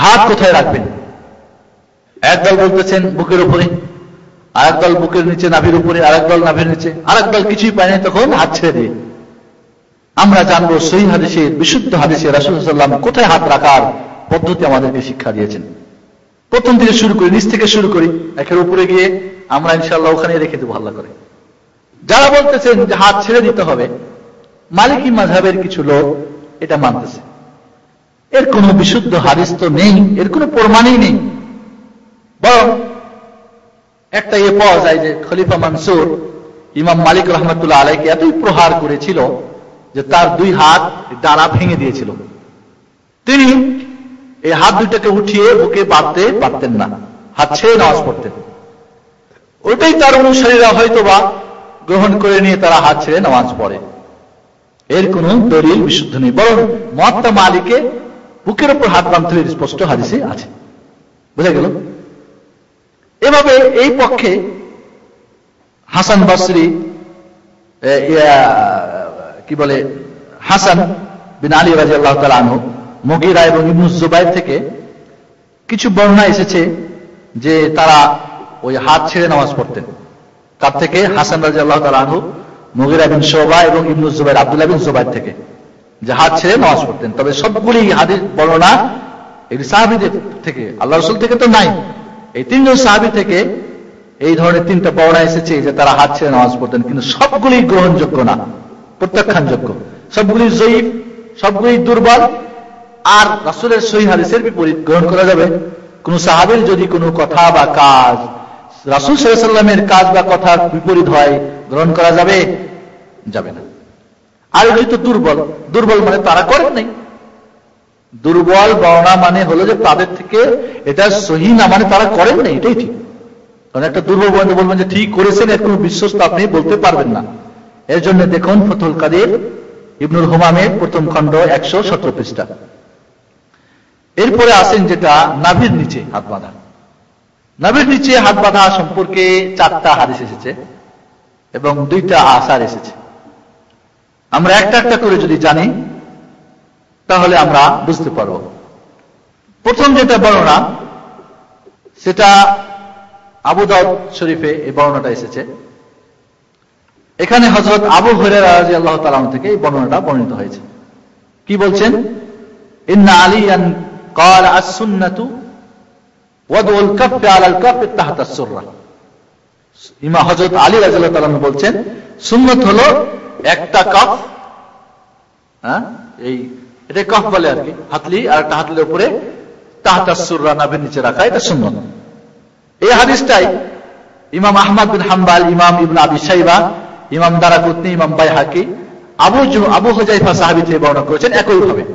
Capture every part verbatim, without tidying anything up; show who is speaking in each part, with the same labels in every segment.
Speaker 1: হাত কোথায় রাখবেন? একদল বলতেছেন বুকের উপরে, আর একদল বুকের নিচে নাভির উপরে, আর একদল নাভির নিচে, আর একদল কিছুই পায় না, তখন হাত ছেড়ে দিয়ে। আমরা জানবো সহিহ হাদিসে, বিশুদ্ধ হাদিসে রাসূল সাল্লাল্লাহু আলাইহি ওয়াসাল্লাম কোথায় হাত রাখার পদ্ধতি আমাদেরকে শিক্ষা দিয়েছেন। প্রথম থেকে শুরু করি, নিচ থেকে শুরু করি, একের উপরে গিয়ে আমরা ইনশাআল্লাহ ওখানে রেখে দেবো আল্লাহ করে। যারা বলতেছেন যে হাত ছেড়ে দিতে হবে, মালিকি মাযহাবের কিছু লোক এটা মানতেছে। এর কোনো বিশুদ্ধ হাদিস তো নেই, এর কোনো প্রমাণই নেই। বরং একটা ইয়ে পাওয়া যায় যে খলিফা মানসুর ইমাম মালিক রহমতুল্লাহ আলাইকে এতই প্রহার করেছিল যে তার দুই হাত ডানা ভেঙে দিয়েছিল। তিনি এই হাত দুইটাকে উঠিয়ে বুকে বাঁধতে পারতেন না, হাত ছেড়ে নামাজ পড়তেন। ওইটাই তার অনুসারীরা হয়তো বা গ্রহণ করে নিয়ে তারা হাত ছেড়ে নামাজ পড়ে। এর কোন দলিল বিশুদ্ধ নেই, বরং মুয়াত্তা মালিকে বুকের উপর হাত বাঁধতে স্পষ্ট হাদিসে আছে। বুঝা গেল? এভাবে এই পক্ষে হাসান বসরি, কি বলে, হাসান বিন আলী রাদিয়াল্লাহু তাআলা আনহু, মুগীরা এবং ইবনে জুবাইর থেকে কিছু বর্ণনা এসেছে যে তারা ওই হাত ছেড়ে নামাজ পড়তেন। তার থেকে হাসান রাদিয়াল্লাহু তাআলা আনহু, মুগীরা বিন শুবা এবং ইবনে জুবাইর, আব্দুল্লাহ বিন জুবাইর থেকে যে হাত ছেড়ে নামাজ পড়তেন। তবে সবগুলি হাদিস বর্ণনা এই সাহাবীদের থেকে, আল্লাহ রাসূল থেকে তো নাই। এই তিনজন সাহাবী থেকে এই ধরনের তিনটা বর্ণনা এসেছে যে তারা হাত ছেড়ে নামাজ পড়তেন, কিন্তু সবগুলি গ্রহণযোগ্য না, প্রত্যাখ্যানযোগ্য। সবগুলি জয়ীফ, সবগুলি দুর্বল। আর রাসূলের সহিহ হাদিসের বিপরীত গ্রহণ করা যাবে। কোন সাহাবীর যদি কোনো কথা বা কাজ রাসূল সাল্লাল্লাহু আলাইহি ওয়াসাল্লামের কাজ বা কথার বিপরীত হয়, গ্রহণ করা যাবে? যাবে না। আর এগুলি তো দুর্বল। দুর্বল মানে তারা করেন নাই। দুর্বল বর্ণনা মানে হলো যে তাদের থেকে এটা সহিহ না, মানে তারা করেন নাই, এটাই ঠিক। কারণ একটা দুর্বল বর্ণনা বলবেন যে ঠিক করেছেন, এর কোনো বিশ্বস্ত আপনি বলতে পারবেন না। এর জন্য দেখুন ফতুল কাদির ইবনুল হুমামের প্রথম খণ্ড একশো সতেরো পৃষ্ঠা। এরপরে আসেন যেটা নাভির নিচে হাত বাঁধা। নাভির নিচে হাত বাঁধা সম্পর্কে চারটা হাদিস এসেছে এবং দুইটা আসার এসেছে। আমরা একটা একটা করে যদি জানি তাহলে আমরা বুঝতে পারব। প্রথম যেটা বর্ণনা সেটা আবু দাউদ শরীফে এই বর্ণনাটা এসেছে। এখানে হযরত আবু হুরায়রা রাদিয়াল্লাহু তাআলা থেকে এই বর্ণনাটা বর্ণিত হয়েছে। কি বলছেন? ইন্না আলিয়ান ক্বালা আস-সুন্নাতু ওয়াদউল কাফফি আলাল কাফফি তাহতা আস-সুররা। ইমাম হযরত আলী রাদিয়াল্লাহু তাআলা বলছেন, সুন্নাত হলো একটা কাফ, হ্যাঁ এই এটা কাফ বলে আর কি, হাতলি আর একটা হাতলির উপরে তাহতা আস-সুররা, নাভির নিচে রাখা, এটা সুন্নাত। এই হাদিসটাই ইমাম আহমদ বিন হাম্বল, ইমাম ইবনে আবি শাইবা, ইমাম দারাকুতনি, ইমাম বাইহাকি, আবু আবু হুযায়ফা সাহাবী থেকে বর্ণনা করেছেন একই ভাবে।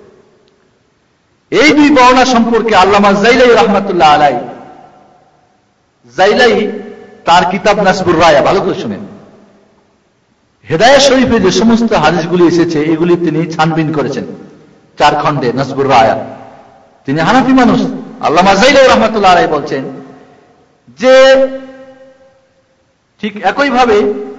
Speaker 1: এই দুই বর্ণনা সম্পর্কে আল্লামা জাইলাই রাহমাতুল্লাহ আলাইহি, জাইলাই তার কিতাব নাসবুর রায়া, ভালো করে শুনেন, হেদায়েত শরীফে যে সমস্ত হাদিসগুলি এসেছে এগুলি তিনি ছানবিন করেছেন চার খণ্ডে নাসবুর রায়া। তিনি হানাফি মানুষ। আল্লামা জাইলাই রাহমাতুল্লাহ আলাইহি বলছেন যে ঠিক একই ভাবে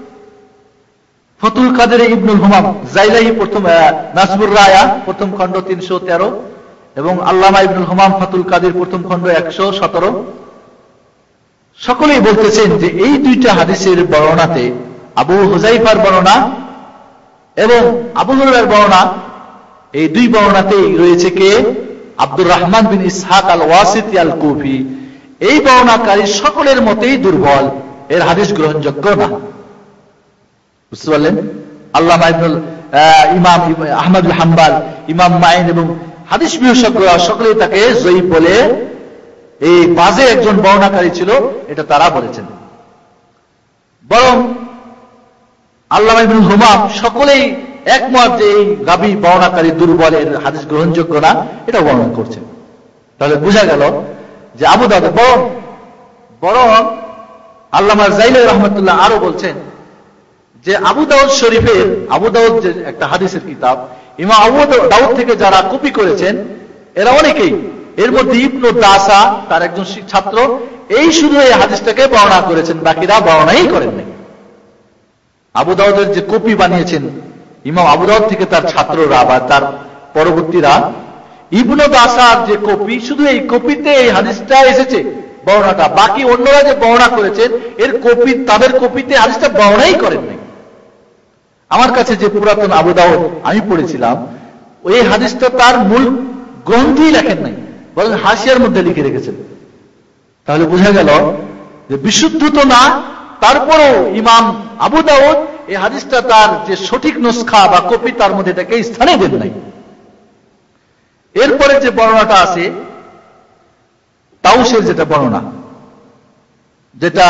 Speaker 1: ফতুল কাদের ইবনুল হুমাম, জাইলাই প্রথম নাসবুর রায়া প্রথম খণ্ড তিনশো তেরো এবং আল্লামা ইবনুল হুমাম ফতুল কাদের প্রথম খণ্ড একশো সতেরো, সকলেই বলতেছেন যে এই দুইটা হাদিসের বর্ণনাতে আবু হুযায়ফার বর্ণনা এবং আবু হুরায়রার বর্ণনা, এই দুই বর্ণনাতেই রয়েছে কে? আব্দুর রহমান বিন ইসহাক আল ওয়াসিতি আল কুফি। এই বর্ণনাকারী সকলের মতেই দুর্বল, এর হাদিস গ্রহণযোগ্য না। বুঝতে পারলেন? আল্লামা ইবনুল ইমাম আহমদ বিন হাম্বল, ইমাম মাইন এবং হাদিস বিশেষজ্ঞরা সকলেই তাকে জয়ীফ বলে, এই বাজে একজন বর্ণনাকারী ছিল, এটা তারা বলেছেন। বরং আল্লামা ইবনুল হুমাম সকলেই একমত যে এই রাবি বর্ণনাকারী দুর্বলের হাদিস গ্রহণযোগ্য না, এটা বর্ণনা করছেন। তাহলে বোঝা গেল যে আবু দাউদ, বরং বরং আল্লামা জাইলাই রাহমাতুল্লাহ আরো বলছেন যে আবু দাউদ শরীফের, আবু দাউদ যে একটা হাদিসের কিতাব, ইমাম আবু দাউদ থেকে যারা কপি করেছেন এরা অনেকেই, এর মধ্যে ইবনু দাসা তার একজন ছাত্র, এই শুধু এই হাদিসটাকে বর্ণনা করেছেন, বাকিরা বর্ণনাই করেন নাই। আবু দাউদের যে কপি বানিয়েছেন ইমাম আবু দাউদ থেকে তার ছাত্ররা বা তার পরবর্তীরা, ইবনে বাসার যে কপি, শুধু এই কপিতে এই হাদিসটা এসেছে বর্ণনাটা, বাকি অন্যরা যে বর্ণনা করেছেন এর কপি, তাদের কপিতে হাদিসটা বর্ণনাই করেন নাই। আমার কাছে যে পুরাতন আবু দাউদ আমি পড়েছিলাম, ওই হাদিসটা তার মূল গ্রন্থেই লেখেন নাই, বরং হাসিয়ার মধ্যে লিখে রেখেছেন। তাহলে বোঝা গেল যে বিশুদ্ধ তো না, তারপরও ইমাম আবু দাউদ এই হাদিসটা তার যে সঠিক নুসখা বা কপি তার মধ্যে এটাকে স্থানে দেন নাই। এরপরে যে বর্ণনাটা আছে তাউসের যেটা বর্ণনা, যেটা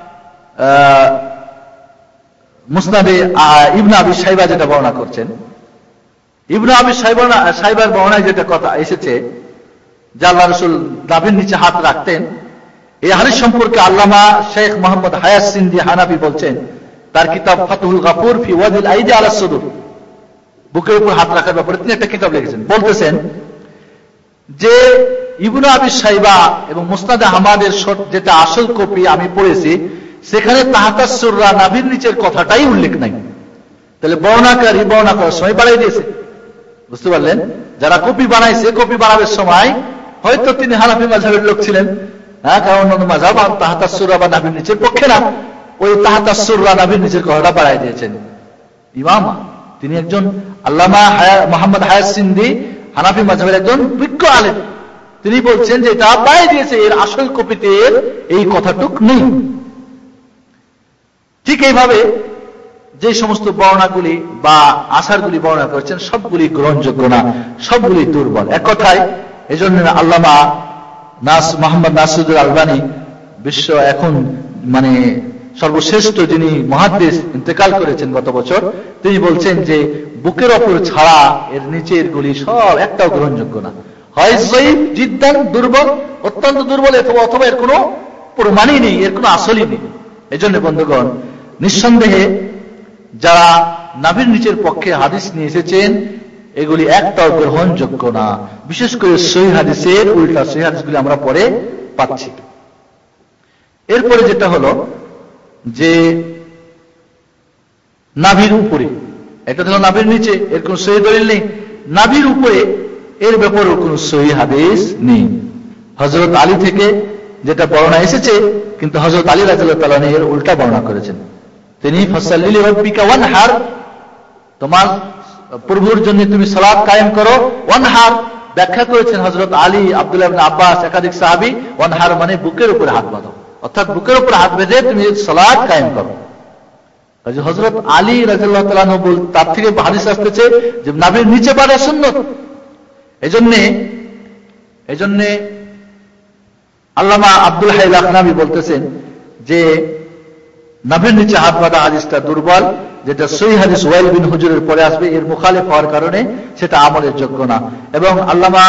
Speaker 1: মুসনাদে ইবনে আবি শাইবা যেটা বর্ণনা করছেন, ইবনে আবি শাইবা শাইবার বর্ণনায় যেটা কথা এসেছে যে আল্লাহ রাসূল নাভির নিচে হাত রাখতেন, এই হাদিস সম্পর্কে আল্লামা শেখ মোহাম্মদ হায়াত সিন্দি হানাফি বলছেন তার কিতাব ফাতহুল গাফুর ফি ওয়াদিল আইদি আলা সুদুর, বুকের উপর হাত রাখার ব্যাপারে তিনি একটা কিতাব লিখেছেন। বলতেছেন যে ইবনে আবি শাইবা এবং মুসনাদে আহমদের যেটা আসল কপি আমি পড়েছি, সেখানে তাহাতাস সুররা নাভির নিচের কথাটাই উল্লেখ নাই। তাহলে বর্ণাকারী বর্ণনা করার সময় বাড়াই দিয়েছে, বুঝতে পারলেন? যারা কপি বানাইছে, কপি বানাবার সময় হয়তো তিনি হানাফি মাযহাবের লোক ছিলেন, হ্যাঁ, কারণ অন্য মাযহাব তাহাতাস সুররা বা নাভির নিচের পক্ষে না, ওই তাহাতাস সুররা নাভির নিচের কথাটা বাড়াই দিয়েছেন। ইমাম তিনি একজন আল্লামা মোহাম্মদ হায়াত সিন্দি হানাফি মাযহাবের একজন বিজ্ঞ আলেম, তিনি বলছেন যে এটা বাড়াই দিয়েছে, এর আসল কপিতে এই কথাটুক নেই। ঠিক এইভাবে যে সমস্ত বর্ণনাগুলি বা আসারগুলি বর্ণনা করেছেন সবগুলি গ্রহণযোগ্য না, সবগুলি দুর্বল। এক কথায় এজন্য আল্লামা নাস মোহাম্মদ নাসিরুদ্দিন আলবানী, বিশ্ব এখন মানে সর্বশ্রেষ্ঠ যিনি মুহাদ্দিস, ইন্তেকাল করেছেন গত বছর, তিনি বলছেন যে বুকের ওপর ছাড়া এর নিচের গুলি সব একটাও গ্রহণযোগ্য না, হয় যঈফ জিদ্দান, দুর্বল, অত্যন্ত দুর্বল, অথবা এর কোনো প্রমাণই নেই, এর কোনো আসলই নেই। এজন্য বন্ধুগণ, নিঃসন্দেহে যারা নাভির নিচের পক্ষে হাদিস নিয়ে এসেছেন এগুলি একটাও গ্রহণযোগ্য না, বিশেষ করে সহিহ হাদিসের উল্টা সহিহ হাদিসগুলি আমরা পরে পাচ্ছি। এরপরে যেটা হলো যে নাভির উপরে, এটা হলো নাভির নিচে, এর কোন সহিহ দলিল নেই। নাভির উপরে এর ব্যাপারেও কোন সহিহ হাদিস নেই। হযরত আলী থেকে যেটা বর্ণনা এসেছে, কিন্তু হযরত আলী রাদিয়াল্লাহু তাআলা এর উল্টা বর্ণনা করেছেন। তিনি ফাসাল্লি লিরাব্বিকা ওয়ানহার, তোমার প্রভুর জন্য তুমি সালাত কায়েম করো। ওয়ানহার ব্যাখ্যা করেছেন হযরত আলী, আব্দুল্লাহ ইবনে আব্বাস, একাধিক সাহাবী। ওয়ানহার মানে বুকের উপরে হাত বাঁধো, অর্থাৎ বুকের উপরে হাত বেঁধে তুমি সালাত কায়েম করো। হযরত আলী রাদিয়াল্লাহু তাআলা আনহু বল, তার থেকে হাদিস আসছে যে নাভির নিচে বাঁধা সুন্নাত। এজন্য এজন্য আল্লামা আব্দুল হাই লাখনাবী বলতেছেন যে নাভির নিচে হাত বাঁধা হাদিসটা দুর্বল, যেটা সহিহ হাদিস ওয়াইল বিন হুজুরের পরে আসবে, এর মুখালিফ হওয়ার কারণে সেটা আমলের যোগ্য না। এবং আল্লামা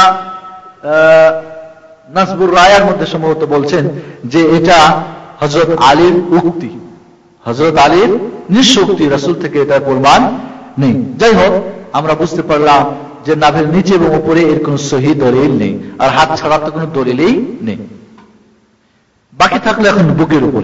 Speaker 1: নাসবুর রায়ার মধ্যে সম্ভবত বলছেন যে এটা হযরত আলীর উক্তি, হযরত আলীর নিঃশক্তি, রাসূল থেকে এটা প্রমাণ নেই। যাই হোক, আমরা বুঝতে পারলাম যে নাভির নিচে এবং উপরে এর কোন সহিহ দলিল নেই, আর হাত ছাড়া তো কোনো দলিলই নেই। বাকি থাকলে এখন বুকের উপরে,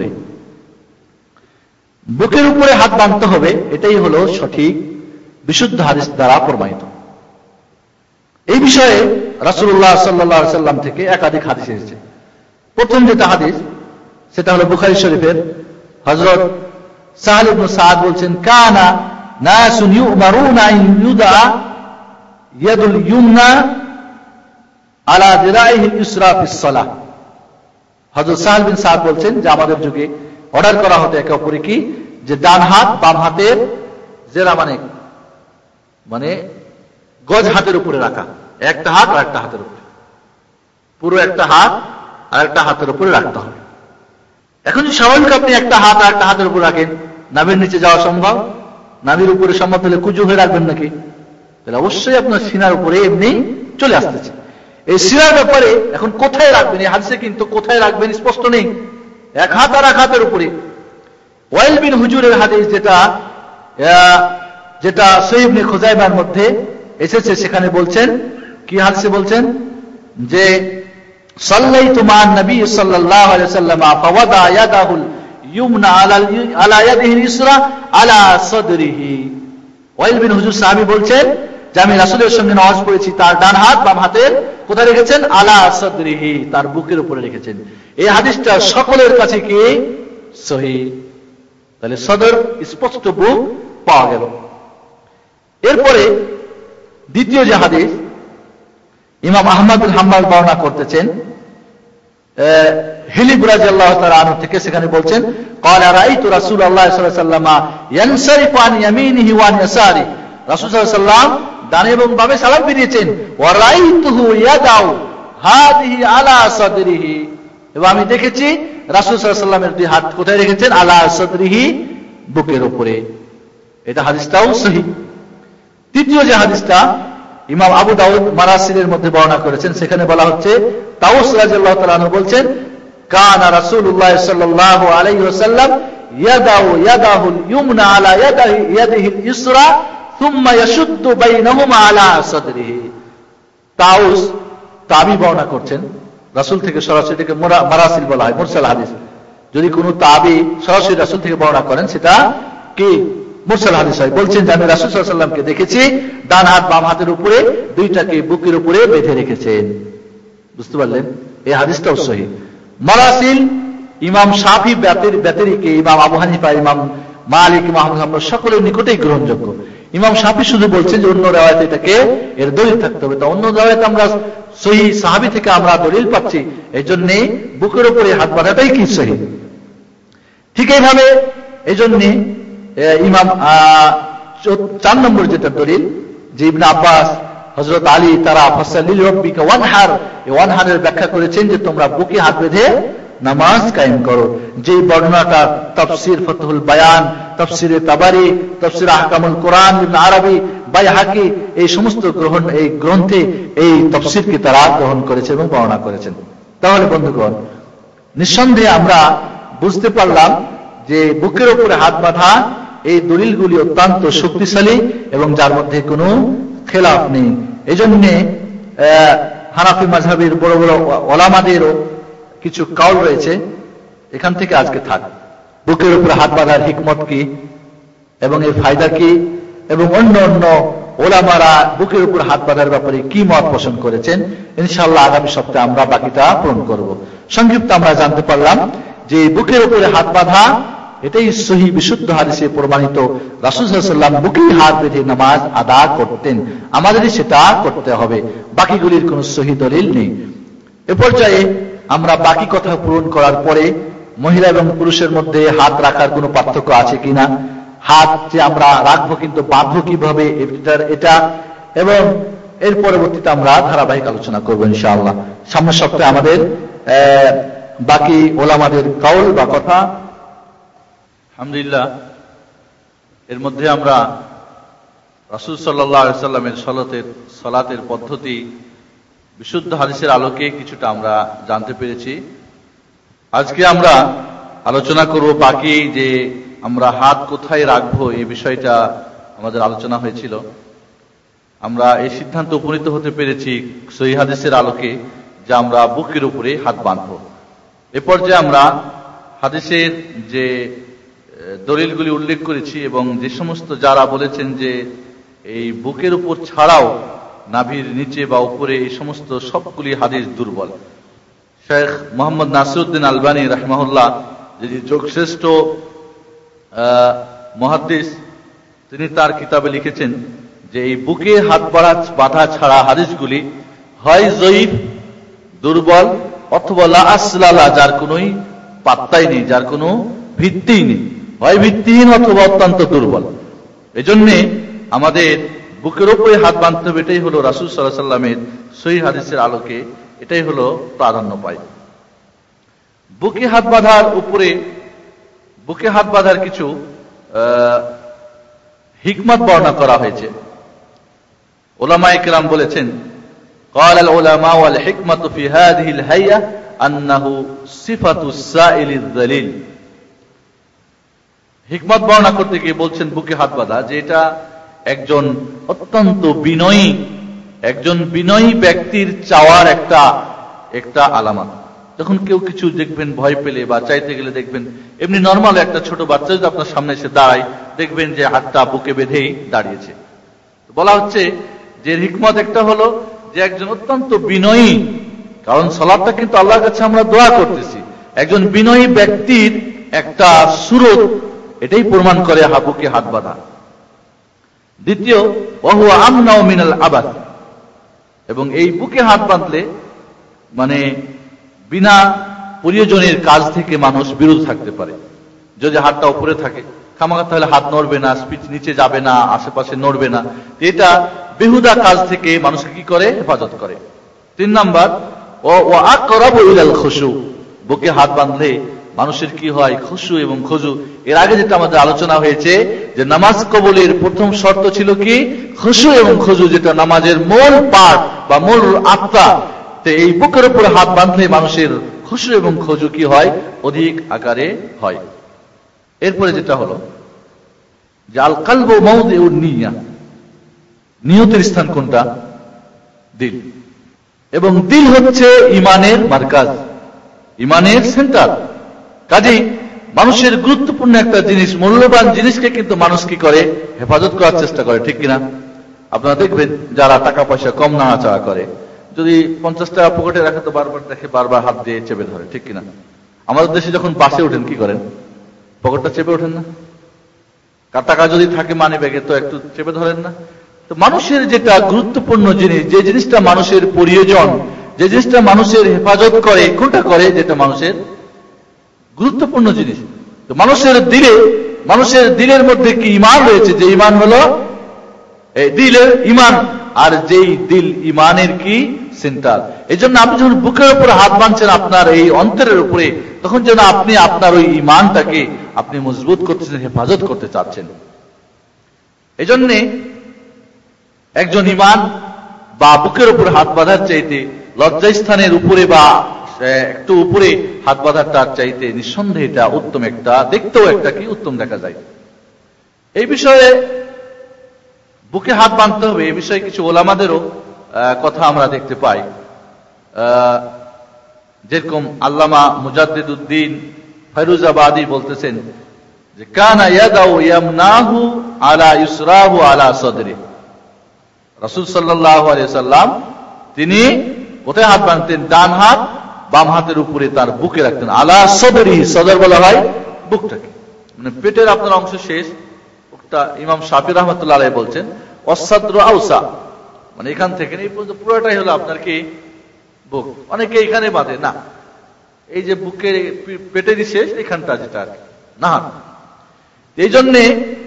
Speaker 1: বুকের উপরে হাত বাঁধতে হবে, এটাই হলো সঠিক বিশুদ্ধ হাদিস দ্বারা প্রমাণিত। এই বিষয়ে রাসূলুল্লাহ সাল্লাল্লাহু আলাইহি সাল্লাম থেকে একাধিক হাদিস এসেছে। প্রথম যেটা হাদিস সেটা হলো বুখারী শরীফের, হযরত সাহল ইবনে সাদ বলছেন, কানা নাসুন ইউমারুনা আন ইউদা ইয়াদুল ইউমনা আলা দিরাইহিল ইসরা ফিস সালাহ। হযরত সাহল বিন সাদ বলছেন যে আমাদের যুগে অর্ডার করা হতো একে অপরে কি, যে ডান হাত বাম হাতের জেরা মানে মানে গজ হাতের উপরে রাখা, একটা হাত আর একটা হাতের উপরে, পুরো একটা হাত আর একটা হাতের উপরে রাখতে হবে। এখন যদি স্বাভাবিক আপনি একটা হাত আর একটা হাতের উপর রাখেন, নাভির নিচে যাওয়া সম্ভব? নাভির উপরে সম্ভব হলে কুজু হয়ে রাখবেন নাকি? তাহলে অবশ্যই আপনার সিনার উপরে এমনি চলে আসতেছে। এই সিনার ব্যাপারে এখন কোথায় রাখবেন, এই হাদিসে কিন্তু কোথায় রাখবেন স্পষ্ট নেই, এক হাত আর এক হাতের উপরে। ওয়াইল বিন হুজুরের হাদিস যেটা যেটা সহিহ ইবনে খুজাইমার মধ্যে এসেছে, সেখানে বলছেন কি, হাদিসে বলছেন যে সাল্লাইতু মান নবী সাল্লাল্লাহু আলাইহি ওয়াসাল্লাম ফাওয়াদা ইয়াদাহুল ইউমনা আলা আলা ইয়াদিহিল ইসরা আলা সাদরিহি। ওয়াইল বিন হুজুর সাহাবী বলছেন যে আমি রাসূলের সঙ্গে নামাজ পড়েছি, তার ডান হাত বাম হাতের কোথায় রেখেছেন? আলা সাদরিহি, তার বুকের উপরে রেখেছেন। এই হাদিসটা সকলের কাছে কি সহিহ। তাহলে সদর স্পষ্ট বুক পাওয়া গেল। এরপরে দ্বিতীয় যে হাদিস ইমাম আহমদ বিন হাম্বল বর্ণনা করতেছেন হিলিব রাদিয়াল্লাহু তাআলা আনহু থেকে, সেখানে বলছেন ক্বালা রাআইতু রাসূলুল্লাহ সাল্লাল্লাহু আলাইহি ওয়াসাল্লাম ইয়ানসারিফু আন ইয়ামিনিহি ওয়া আন ইয়াসারি, রাসূল সাল্লাল্লাহু আলাইহি ওয়াসাল্লাম ডানে এবং বামে সালাম ফিরিয়েছেন। ওয়া রাআইতুহু ইয়াদাউ হাদিহি আলা সাদরিহি, এবং আমি দেখেছি রাসূল সাল্লাল্লাহু আলাইহি ওয়াসাল্লামের দুই হাত কোথায় রেখেছেন? আলা সাদরিহি, বুকের উপরে। এটা হাদিসটাও সহিহ। তৃতীয় যে হাদিসটা ইমাম আবু দাউদ মারাসিলের মধ্যে বর্ণনা করেছেন, সেখানে বলা হচ্ছে তাউস রাদিয়াল্লাহু তাআলা আনহু বলছেন কানা রাসূলুল্লাহ সাল্লাল্লাহু আলাইহি ওয়াসাল্লাম ইয়াদাউ ইয়াদাহুল ইউমনা আলা ইয়াদিহি ইয়াদিহিল ইসরা সুম্মা ইয়াশুদ্দু বাইনাহুমা আলা সাদরিহি। তাউস তাবি বর্ণনা করছেন রাসূল থেকে সরাসরি, থেকে মারাসিল বলা হয়, মুরসাল হাদিস। যদি কোনো তাবি সরাসরি রাসূল থেকে বর্ণনা করেন সেটা কি মুরসাল হাদিস হয়। বলছেন যে আমি রাসূল সাল্লাল্লাহু আলাইহি ওয়াসাল্লামকে দেখেছি ডান হাত বাম হাতের উপরে, দুইটাকে বুকের উপরে বেঁধে রেখেছেন। বুঝতে পারলেন? এই হাদিসটাও সহিহ। মারাসিল ইমাম শাফি ব্যতিরিকে ইমাম আবু হানিফা, ইমাম মালিক, ইমাম আহমদ হাম্বল সকলের নিকটেই গ্রহণযোগ্য। ইমাম শাফি শুধু বলছেন যে অন্য রাওয়ায়াতে এটাকে এর দলিল থাকতে হবে। তো অন্য রাওয়ায়াতে আমরা সহিহ সাহাবী থেকে আমরা দলিল পাচ্ছি, এই জন্য বুকের উপরে হাত বাঁধাটাই কি সহিহ। ঠিক এইভাবে এই জন্য ইমাম চার নম্বর যেটা দলিল, যে ইবনে আব্বাস, হযরত আলী, তারা ফাসাল্লি রাব্বিকা ওয়ানহার, এই ওয়ানহারের ব্যাখ্যা করেছেন যে তোমরা বুকে হাত বেঁধে নামাজ কায়েম করো। যে বর্ণনাটা তাফসীর ফাতহুল বায়ান, তাফসীরে তাবারি, তাফসীর আহকামুল কোরআন, ইবনে আরবি, বাইহাকি, এই সমস্ত গ্রহণ এই গ্রন্থে এই তাফসীরকে তারা গ্রহণ করেছে এবং বর্ণনা করেছেন। তাহলে বন্ধুগণ, নিঃসন্দেহে আমরা বুঝতে পারলাম যে বুকের উপরে হাত বাঁধা এই দলিলগুলি অত্যন্ত শক্তিশালী এবং যার মধ্যে কোনো খেলাফ নেই। এই জন্য হানাফি মাযহাবের বড় বড় ওলামাদেরও কিছু কাউল রয়েছে। এখান থেকে আজকে থাক, বুকের উপরে হাত বাঁধার হিকমত কি এবং এর ফায়দা কি, এবং অন্য অন্য ওলামারা বুকের উপর হাত বাঁধার ব্যাপারে কি মত পোষণ করেছেন, ইনশাআল্লাহ আগামী সপ্তাহে আমরা বাকিটা পূরণ করব। সংক্ষিপ্ত আমরা জানতে পারলাম যে বুকের উপরে হাত বাঁধা এটাই সহিহ বিশুদ্ধ হাদিসে প্রমাণিত। রাসূল সাল্লাল্লাহু আলাইহি ওয়াসাল্লাম বুকে হাত বেঁধে নামাজ আদা করতেন, আমাদেরই সেটা করতে হবে, বাকিগুলির কোনো সহিহ দলিল নেই। এ পর্যায়ে আমরা বাকি কথা পূরণ করার পরে মহিলা এবং পুরুষের মধ্যে হাত রাখার কোনো পার্থক্য আছে কিনা, হাত যে আমরা রাখবো কিন্তু বাঁধবো কিভাবে, এটা এবং এর পরবর্তীতে আমরা ধারাবাহিক আলোচনা করবো ইনশাআল্লাহ। সামনের সপ্তাহে আমাদের বাকি ওলামাদের কাউল বা কথা।
Speaker 2: আলহামদুলিল্লাহ, এর মধ্যে আমরা রাসূল সাল্লাল্লাহু আলাইহি ওয়াসাল্লামের সালাতের সালাতের পদ্ধতি বিশুদ্ধ হাদিসের আলোকে কিছুটা আমরা জানতে পেরেছি। আজকে আমরা আলোচনা করব বাকি যে আমরা হাত কোথায় রাখবো এই বিষয়টা আমাদের আলোচনা হয়েছিল। আমরা এই সিদ্ধান্ত উপনীত হতে পেরেছি সহিহ হাদিসের আলোকে যে আমরা বুকের উপরে হাত বাঁধবো। এ পর্যায়ে আমরা হাদিসের যে দলিলগুলি উল্লেখ করেছি এবং যে সমস্ত যারা বলেছেন যে এই বুকের উপর ছাড়াও নাভির নিচে বা উপরে, এই সমস্ত সবগুলি হাদিস দুর্বল। শেখ মোহাম্মদ নাসিরউদ্দিন আলবানী রাহিমাহুল্লাহ, যিনি যোগশ্রেষ্ঠ মুহাদ্দিস, তিনি তার কিতাবে লিখেছেন যে এই বুকে হাত বাড়া বাঁধা ছাড়া হাদিসগুলি হয় যঈফ, দুর্বল, অথবা লা আসলা লা, যার কোনোই পাত্তাই নেই, যার কোনো ভিত্তিই নেই, হয় ভিত্তিহীন অথবা অত্যন্ত দুর্বল। এজন্য আমাদের বুকের উপরে হাত বাঁধতে হবে, এটাই হলো রাসূল সাল্লাল্লাহু আলাইহি ওয়াসাল্লামের সহিহ হাদিসের আলোকে এটাই হলো প্রাধান্য পায়। বুকে হাত বাঁধার উপরে বুকে হাত বাঁধার কিছু হিকমত বর্ণনা করা হয়েছে। উলামায়ে কেরাম বলেছেন قال العلماء والحكمة في هذه الهيئة أنه صفة السائل الذليل। হিকমত বর্ণনা করতে গিয়ে বলছেন বুকে হাত বাঁধা যে এটা একজন অত্যন্ত বিনয়ী একজন বিনয়ী ব্যক্তির চাওয়ার একটা একটা আলামত। যখন কেউ কিছু দেখবেন ভয় পেলে বা চাইতে গেলে দেখবেন, এমনি নর্মাল একটা ছোট বাচ্চা যদি আপনার সামনে এসে দাঁড়ায় দেখবেন যে হাতটা বুকে বেঁধেই দাঁড়িয়েছে। বলা হচ্ছে যে হিকমত একটা হলো যে একজন অত্যন্ত বিনয়ী, কারণ সালাতটা কিন্তু আল্লাহর কাছে আমরা দোয়া করতেছি, একজন বিনয়ী ব্যক্তির একটা সুরত এটাই প্রমাণ করে বুকে হাত বাঁধা। দ্বিতীয়, ওয়াহু আমনাউ মিনাল আবাদ, এবং এই বুকে হাত বাঁধলে মানে বিনা প্রয়োজনের কাজ থেকে মানুষ বিরত থাকতে পারে। যদি হাতটা উপরে থাকে খামাখা, তাহলে হাত নড়বে না, স্পিচ নিচে যাবে না, আশেপাশে নড়বে না, এটা বেহুদা কাজ থেকে মানুষকে কি করে, হেফাজত করে। তিন নাম্বার, ও আকরাবু ইলাল খুশু, বুকে হাত বাঁধলে মানুষের কি হয়, খুশু এবং খুজু। এর আগে যেটা আমাদের আলোচনা হয়েছে যে নামাজ কবুলের প্রথম শর্ত ছিল কি, খুশু এবং খুজু, যেটা নামাজের মূল পার্ট বা মূল আত্মা। তো এই বুকের উপরে হাত বাঁধলে মানুষের খুশু এবং খুজু কি হয়, অধিক আকারে হয়। এরপরে যেটা হলো যে আল কালবু মাওদিউন নিয়া, নিয়তের স্থান কোনটা, দিল, এবং দিল হচ্ছে ইমানের মার্কাজ, ইমানের সেন্টার। কাজেই মানুষের গুরুত্বপূর্ণ একটা জিনিস, মূল্যবান জিনিসকে কিন্তু মানুষ কি করে, হেফাজত করার চেষ্টা করে, ঠিক কিনা? আপনারা দেখবেন যারা টাকা পয়সা কম নাড়াচাড়া করে, যদি পঞ্চাশ টাকা পকেটে রাখে তো বারবার দেখে, বারবার হাত দিয়ে চেপে ধরে, ঠিক কিনা? আমাদের দেশে যখন বাসে ওঠেন কি করেন, পকেটটা চেপে ওঠেন না? টাকা যদি থাকে মানি ব্যাগে তো একটু চেপে ধরেন না? তো মানুষের যেটা গুরুত্বপূর্ণ জিনিস, যে জিনিসটা মানুষের প্রয়োজন, যে জিনিসটা মানুষের হেফাজত করে, কোনটা করে, যেটা মানুষের গুরুত্বপূর্ণ জিনিস। তো মানুষের দিলে, মানুষের দিলের মধ্যে কি ইমান রয়েছে, যে ইমান হলো এই দিলের ইমান, আর যেই দিল ইমানের কি সেন্টার। এই জন্য আপনি যখন বুকের উপরে হাত বাঁধছেন আপনার এই অন্তরের উপরে, তখন যেন আপনি আপনার ওই ইমানটাকে আপনি মজবুত করতেছেন, হেফাজত করতে চাচ্ছেন। এই জন্যে একজন ইমান বা বুকের উপরে হাত বাঁধার চাইতে লজ্জাস্থানের উপরে বা একটু উপরে হাত বাঁধারটার চাইতে নিঃসন্দেহে এটা উত্তম, একটা দেখতেও একটা কি উত্তম দেখা যায়। এই বিষয়ে বুকে হাত বাঁধতে হবে, এই বিষয়ে কিছু ওলামাদেরও কথা আমরা দেখতে পাই। যেরকম আল্লামা মুজাদ্দিদউদ্দিন ফয়রুজাবাদী বলতেছেন যে কানা ইয়াদাউ ইয়ামনাহু আলা ইসরাহু আলা সদরি, রাসূল সাল্লাল্লাহু আলাইহি সাল্লাম তিনি কোথায় হাত বাঁধতেন, ডান হাত বাম হাতের উপরে তার বুকে রাখতেন। আলা সদরি, সদর বলা হয় বুকটাকে, মানে পেটের আপনার অংশ শেষ, বুকটা ইমাম শাফি রাহমাতুল্লাহ আলাইহি বলছেন ওয়াসসাদরু আওসা, মানে এখান থেকে এই পর্যন্ত পুরোটাই হলো আপনার কি বুক। অনেকে এখানে বাঁধে না, এই যে বুকের পেটেরই শেষ এখানটা যেটা না। এই জন্যে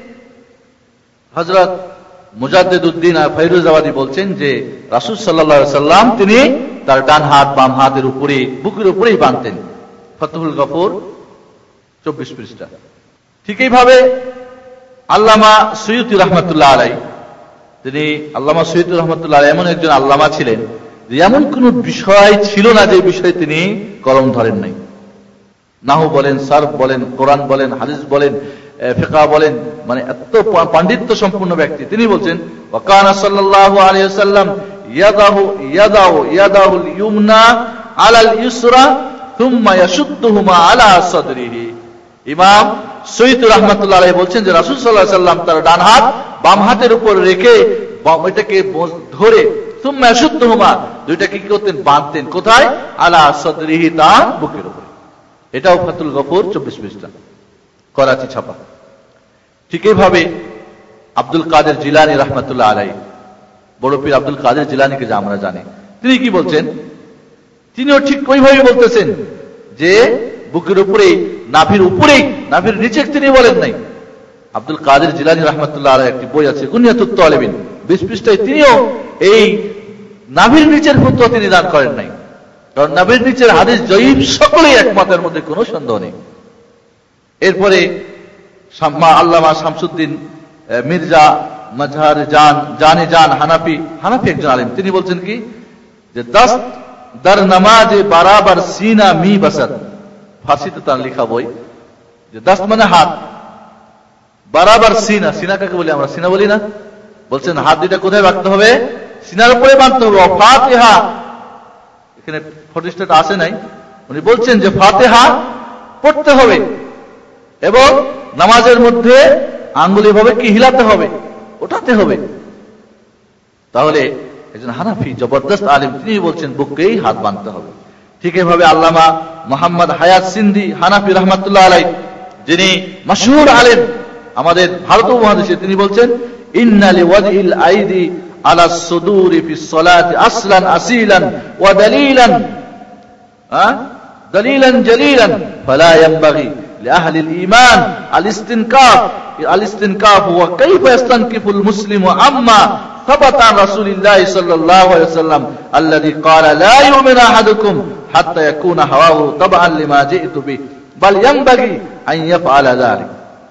Speaker 2: হযরত মুজাদ্দিদউদ্দিন আর ফয়রুজাবাদী বলছেন যে রাসূল সাল্লাল্লাহু আলাইহি সাল্লাম তিনি তার ডান হাত বাম হাতের উপরে বুকের উপরেই বাঁধতেন। ফতহুল গফুর চব্বিশ পৃষ্ঠা। ঠিক এইভাবে আল্লামা সুয়ুতী রাহমাতুল্লাহ আলাইহি, তিনি আল্লামা সুয়ুতী রাহমাতুল্লাহ আলাইহি এমন একজন আল্লামা ছিলেন যে এমন কোন বিষয় ছিল না যে বিষয়ে তিনি কলম ধরেন নাই। নাহু বলেন, সারফ বলেন, কোরআন বলেন, হাদিস বলেন, ফিকহ বলেন, মানে এত পাণ্ডিত্য সম্পূর্ণ ব্যক্তি। তিনি বলছেন ওয়াকানা সাল্লাল্লাহু আলাইহি ওয়াসাল্লাম ইয়াদাহু ইয়াদাহু ইয়াদাহুল ইউমনা আলাল ইসরা থুম্মা ইয়াশুদ্দুহুমা আলা সাদরিহি। ইমাম সুয়ুতী রাহমাতুল্লাহ আলাইহি বলছেন যে রাসূল সাল্লাল্লাহু আলাইহি ওয়াসাল্লাম তার ডান হাত বাম হাতের উপর রেখে এটাকে ধরে থুম্মা ইয়াশুদ্দুহুমা, দুইটাকে কি করতেন, বাঁধতেন। কোথায়? আলা সাদরিহি, তার বুকের উপরে। এটাও ফাতুল গফুর চব্বিশ পৃষ্ঠা, করাচি ছাপা। ঠিক এইভাবে আব্দুল কাদের জিলানী রাহমাতুল্লাহ আলাইহি, বড় পীর আব্দুল কাদের জিলানীকে যা আমরা জানি, তিনি কি বলছেন, তিনিও ঠিক ওইভাবে বলতেছেন যে বুকের উপরেই, নাভির উপরেই, নাভির নিচে তিনি বলেন নাই। আব্দুল কাদের জিলানী রাহমাতুল্লাহ আলাইহি একটি বই আছে কুনিয়াতুত তালিবিন, বিশ পৃষ্ঠায় তিনিও এই নাভির নিচের ফতোয়া তিনি দান করেন নাই, কারণ নাভির নিচের হাদিস জয়ীফ, সকলেই একমতের মধ্যে কোনো সন্দেহ নেই। এরপরে আল্লামা শামসুদ্দিন মির্জা মাজহার জান জানে জান হানাফি, হানাফি একজন আলেম, তিনি বলছেন কি যে দস্ত দার নামাজে বারাবার সিনা মি বাসাত, ফার্সিতে তার লেখা বই, যে দস্ত মানে হাত, বারাবার সিনা, সিনা কাকে বলি আমরা, সিনা বলি না, বলছেন হাত দুইটা কোথায় রাখতে হবে, সিনার উপরে বাঁধতে হবে। ফাতিহা, এখানে ফটিস্টাটা আসে নাই, উনি বলছেন যে ফাতিহা পড়তে হবে এবং নামাজের মধ্যে আঙ্গুলি ভাবে কি হিলাতে হবে, ওঠাতে হবে। তাহলে একজন হানাফি জবরদস্ত আলেম তিনি বলছেন বুকেই হাত বাঁধতে হবে। ঠিক এভাবে আল্লামা মোহাম্মদ হায়াত সিন্ধি হানাফি রহমাতুল্লাহ আলাইহি, যিনি মাশহুর আলেম আমাদের ভারত উপমহাদেশে, তিনি বলছেন ইন্না লিওয়াদিল আইদি আলা সুদুরি ফিস সালাতি আসলান আসিলান ওয়া দালিলান হ্যাঁ দালিলান জালিলান ফালা ইয়ানবাগি লিআহলি আল-ঈমান আল-ইসতিনকাফ আল-ইসতিনকাফ ওয়া কাইফা ইস্তানকিফুল মুসলিমু আম্মা সাবাতা আন রাসূলিল্লাহি সাল্লাল্লাহু আলাইহি ওয়াসাল্লাম আল্লাযী ক্বালা লা ইউমিনু আহাদুকুম হাত্তা ইয়াকুনা হাওয়াহু তাবআন লিমা জিতু বিহি বাল ইয়ানবাগি আন ইয়াফআলা যালিক।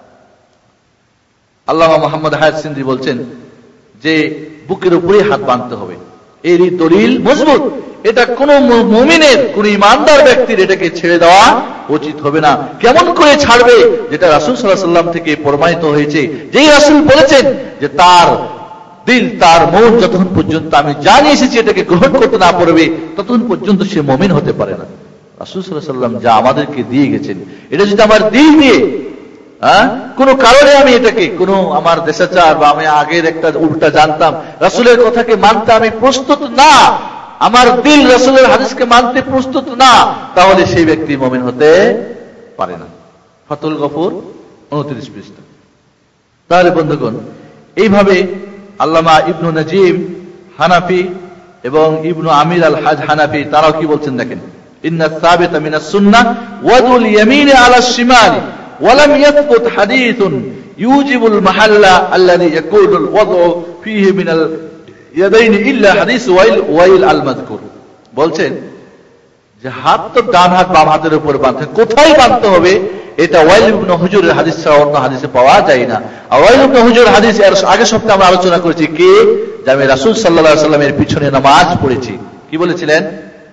Speaker 2: আল্লামা মুহাম্মদ হায়াত সিন্ধি বলছেন যে বুকের উপরে হাত বাঁধতে হবে, এরই দলিল মজবুত। এটা কোন মুমিনের, কোন ইমানদার ব্যক্তির এটাকে ছেড়ে দেওয়া উচিত হবে না। কেমন করে ছাড়বে? যেটা রাসূল সাল্লাল্লাহু আলাইহি ওয়াসাল্লাম থেকে প্রমাণিত হয়েছে, যেই রাসূল বলেছেন যে তার দিল, তার মন যতক্ষণ পর্যন্ত আমি জানি এসেছি এটাকে গ্রহণ করতে না পারবে ততক্ষণ পর্যন্ত সে মুমিন হতে পারে না। রাসূল সাল্লাল্লাহু আলাইহি ওয়াসাল্লাম যা আমাদেরকে দিয়ে গেছেন, এটা যদি আমার দিল দিয়ে হ্যাঁ কোন কারণে আমি এটাকে কোন আমার দেশাচার বা আমি আগের একটা উল্টা জানতাম, রাসূলের কথাকে মানতে আমি প্রস্তুত না, আমার দিল রাসূলের হাদিসকে মানতে প্রস্তুত না, তাহলে সেই ব্যক্তি মুমিন হতে পারে না। ফাতুল গফুর উনত্রিশ পৃষ্ঠা। তাহলে বন্ধুগণ, এইভাবে আল্লামা ইবনু নাজিম হানাফি এবং ইবনু আমির আল হাজ হানাফি তারাও কি বলছেন দেখেন, ইন্না সাবিতা মিনাস সুন্নাহ ওয়াদুল ইয়ামিনি আলা শিমালি ولم يثبت حديث يوجب المحل الذي يكون الوضع فيه من اليدين الا حديث ওয়াইল ওয়াইল আল মাযকুর। বলছেন যে হাত তো ডান হাত বাম হাতের উপর বাঁধতে, কোথায় বাঁধতে হবে এটা ওয়াইল ইবনে হুজুরের হাদিস ছাড়া অন্য হাদিসে পাওয়া যায় না। আর ওয়াইল ইবনে হুজুর হাদিস এর আগে সপ্তাহে আমরা আলোচনা করেছি কে, যে আমি রাসূল সাল্লাল্লাহু আলাইহি ওয়াসাল্লামের পিছনে নামাজ পড়েছি। কি বলেছিলেন?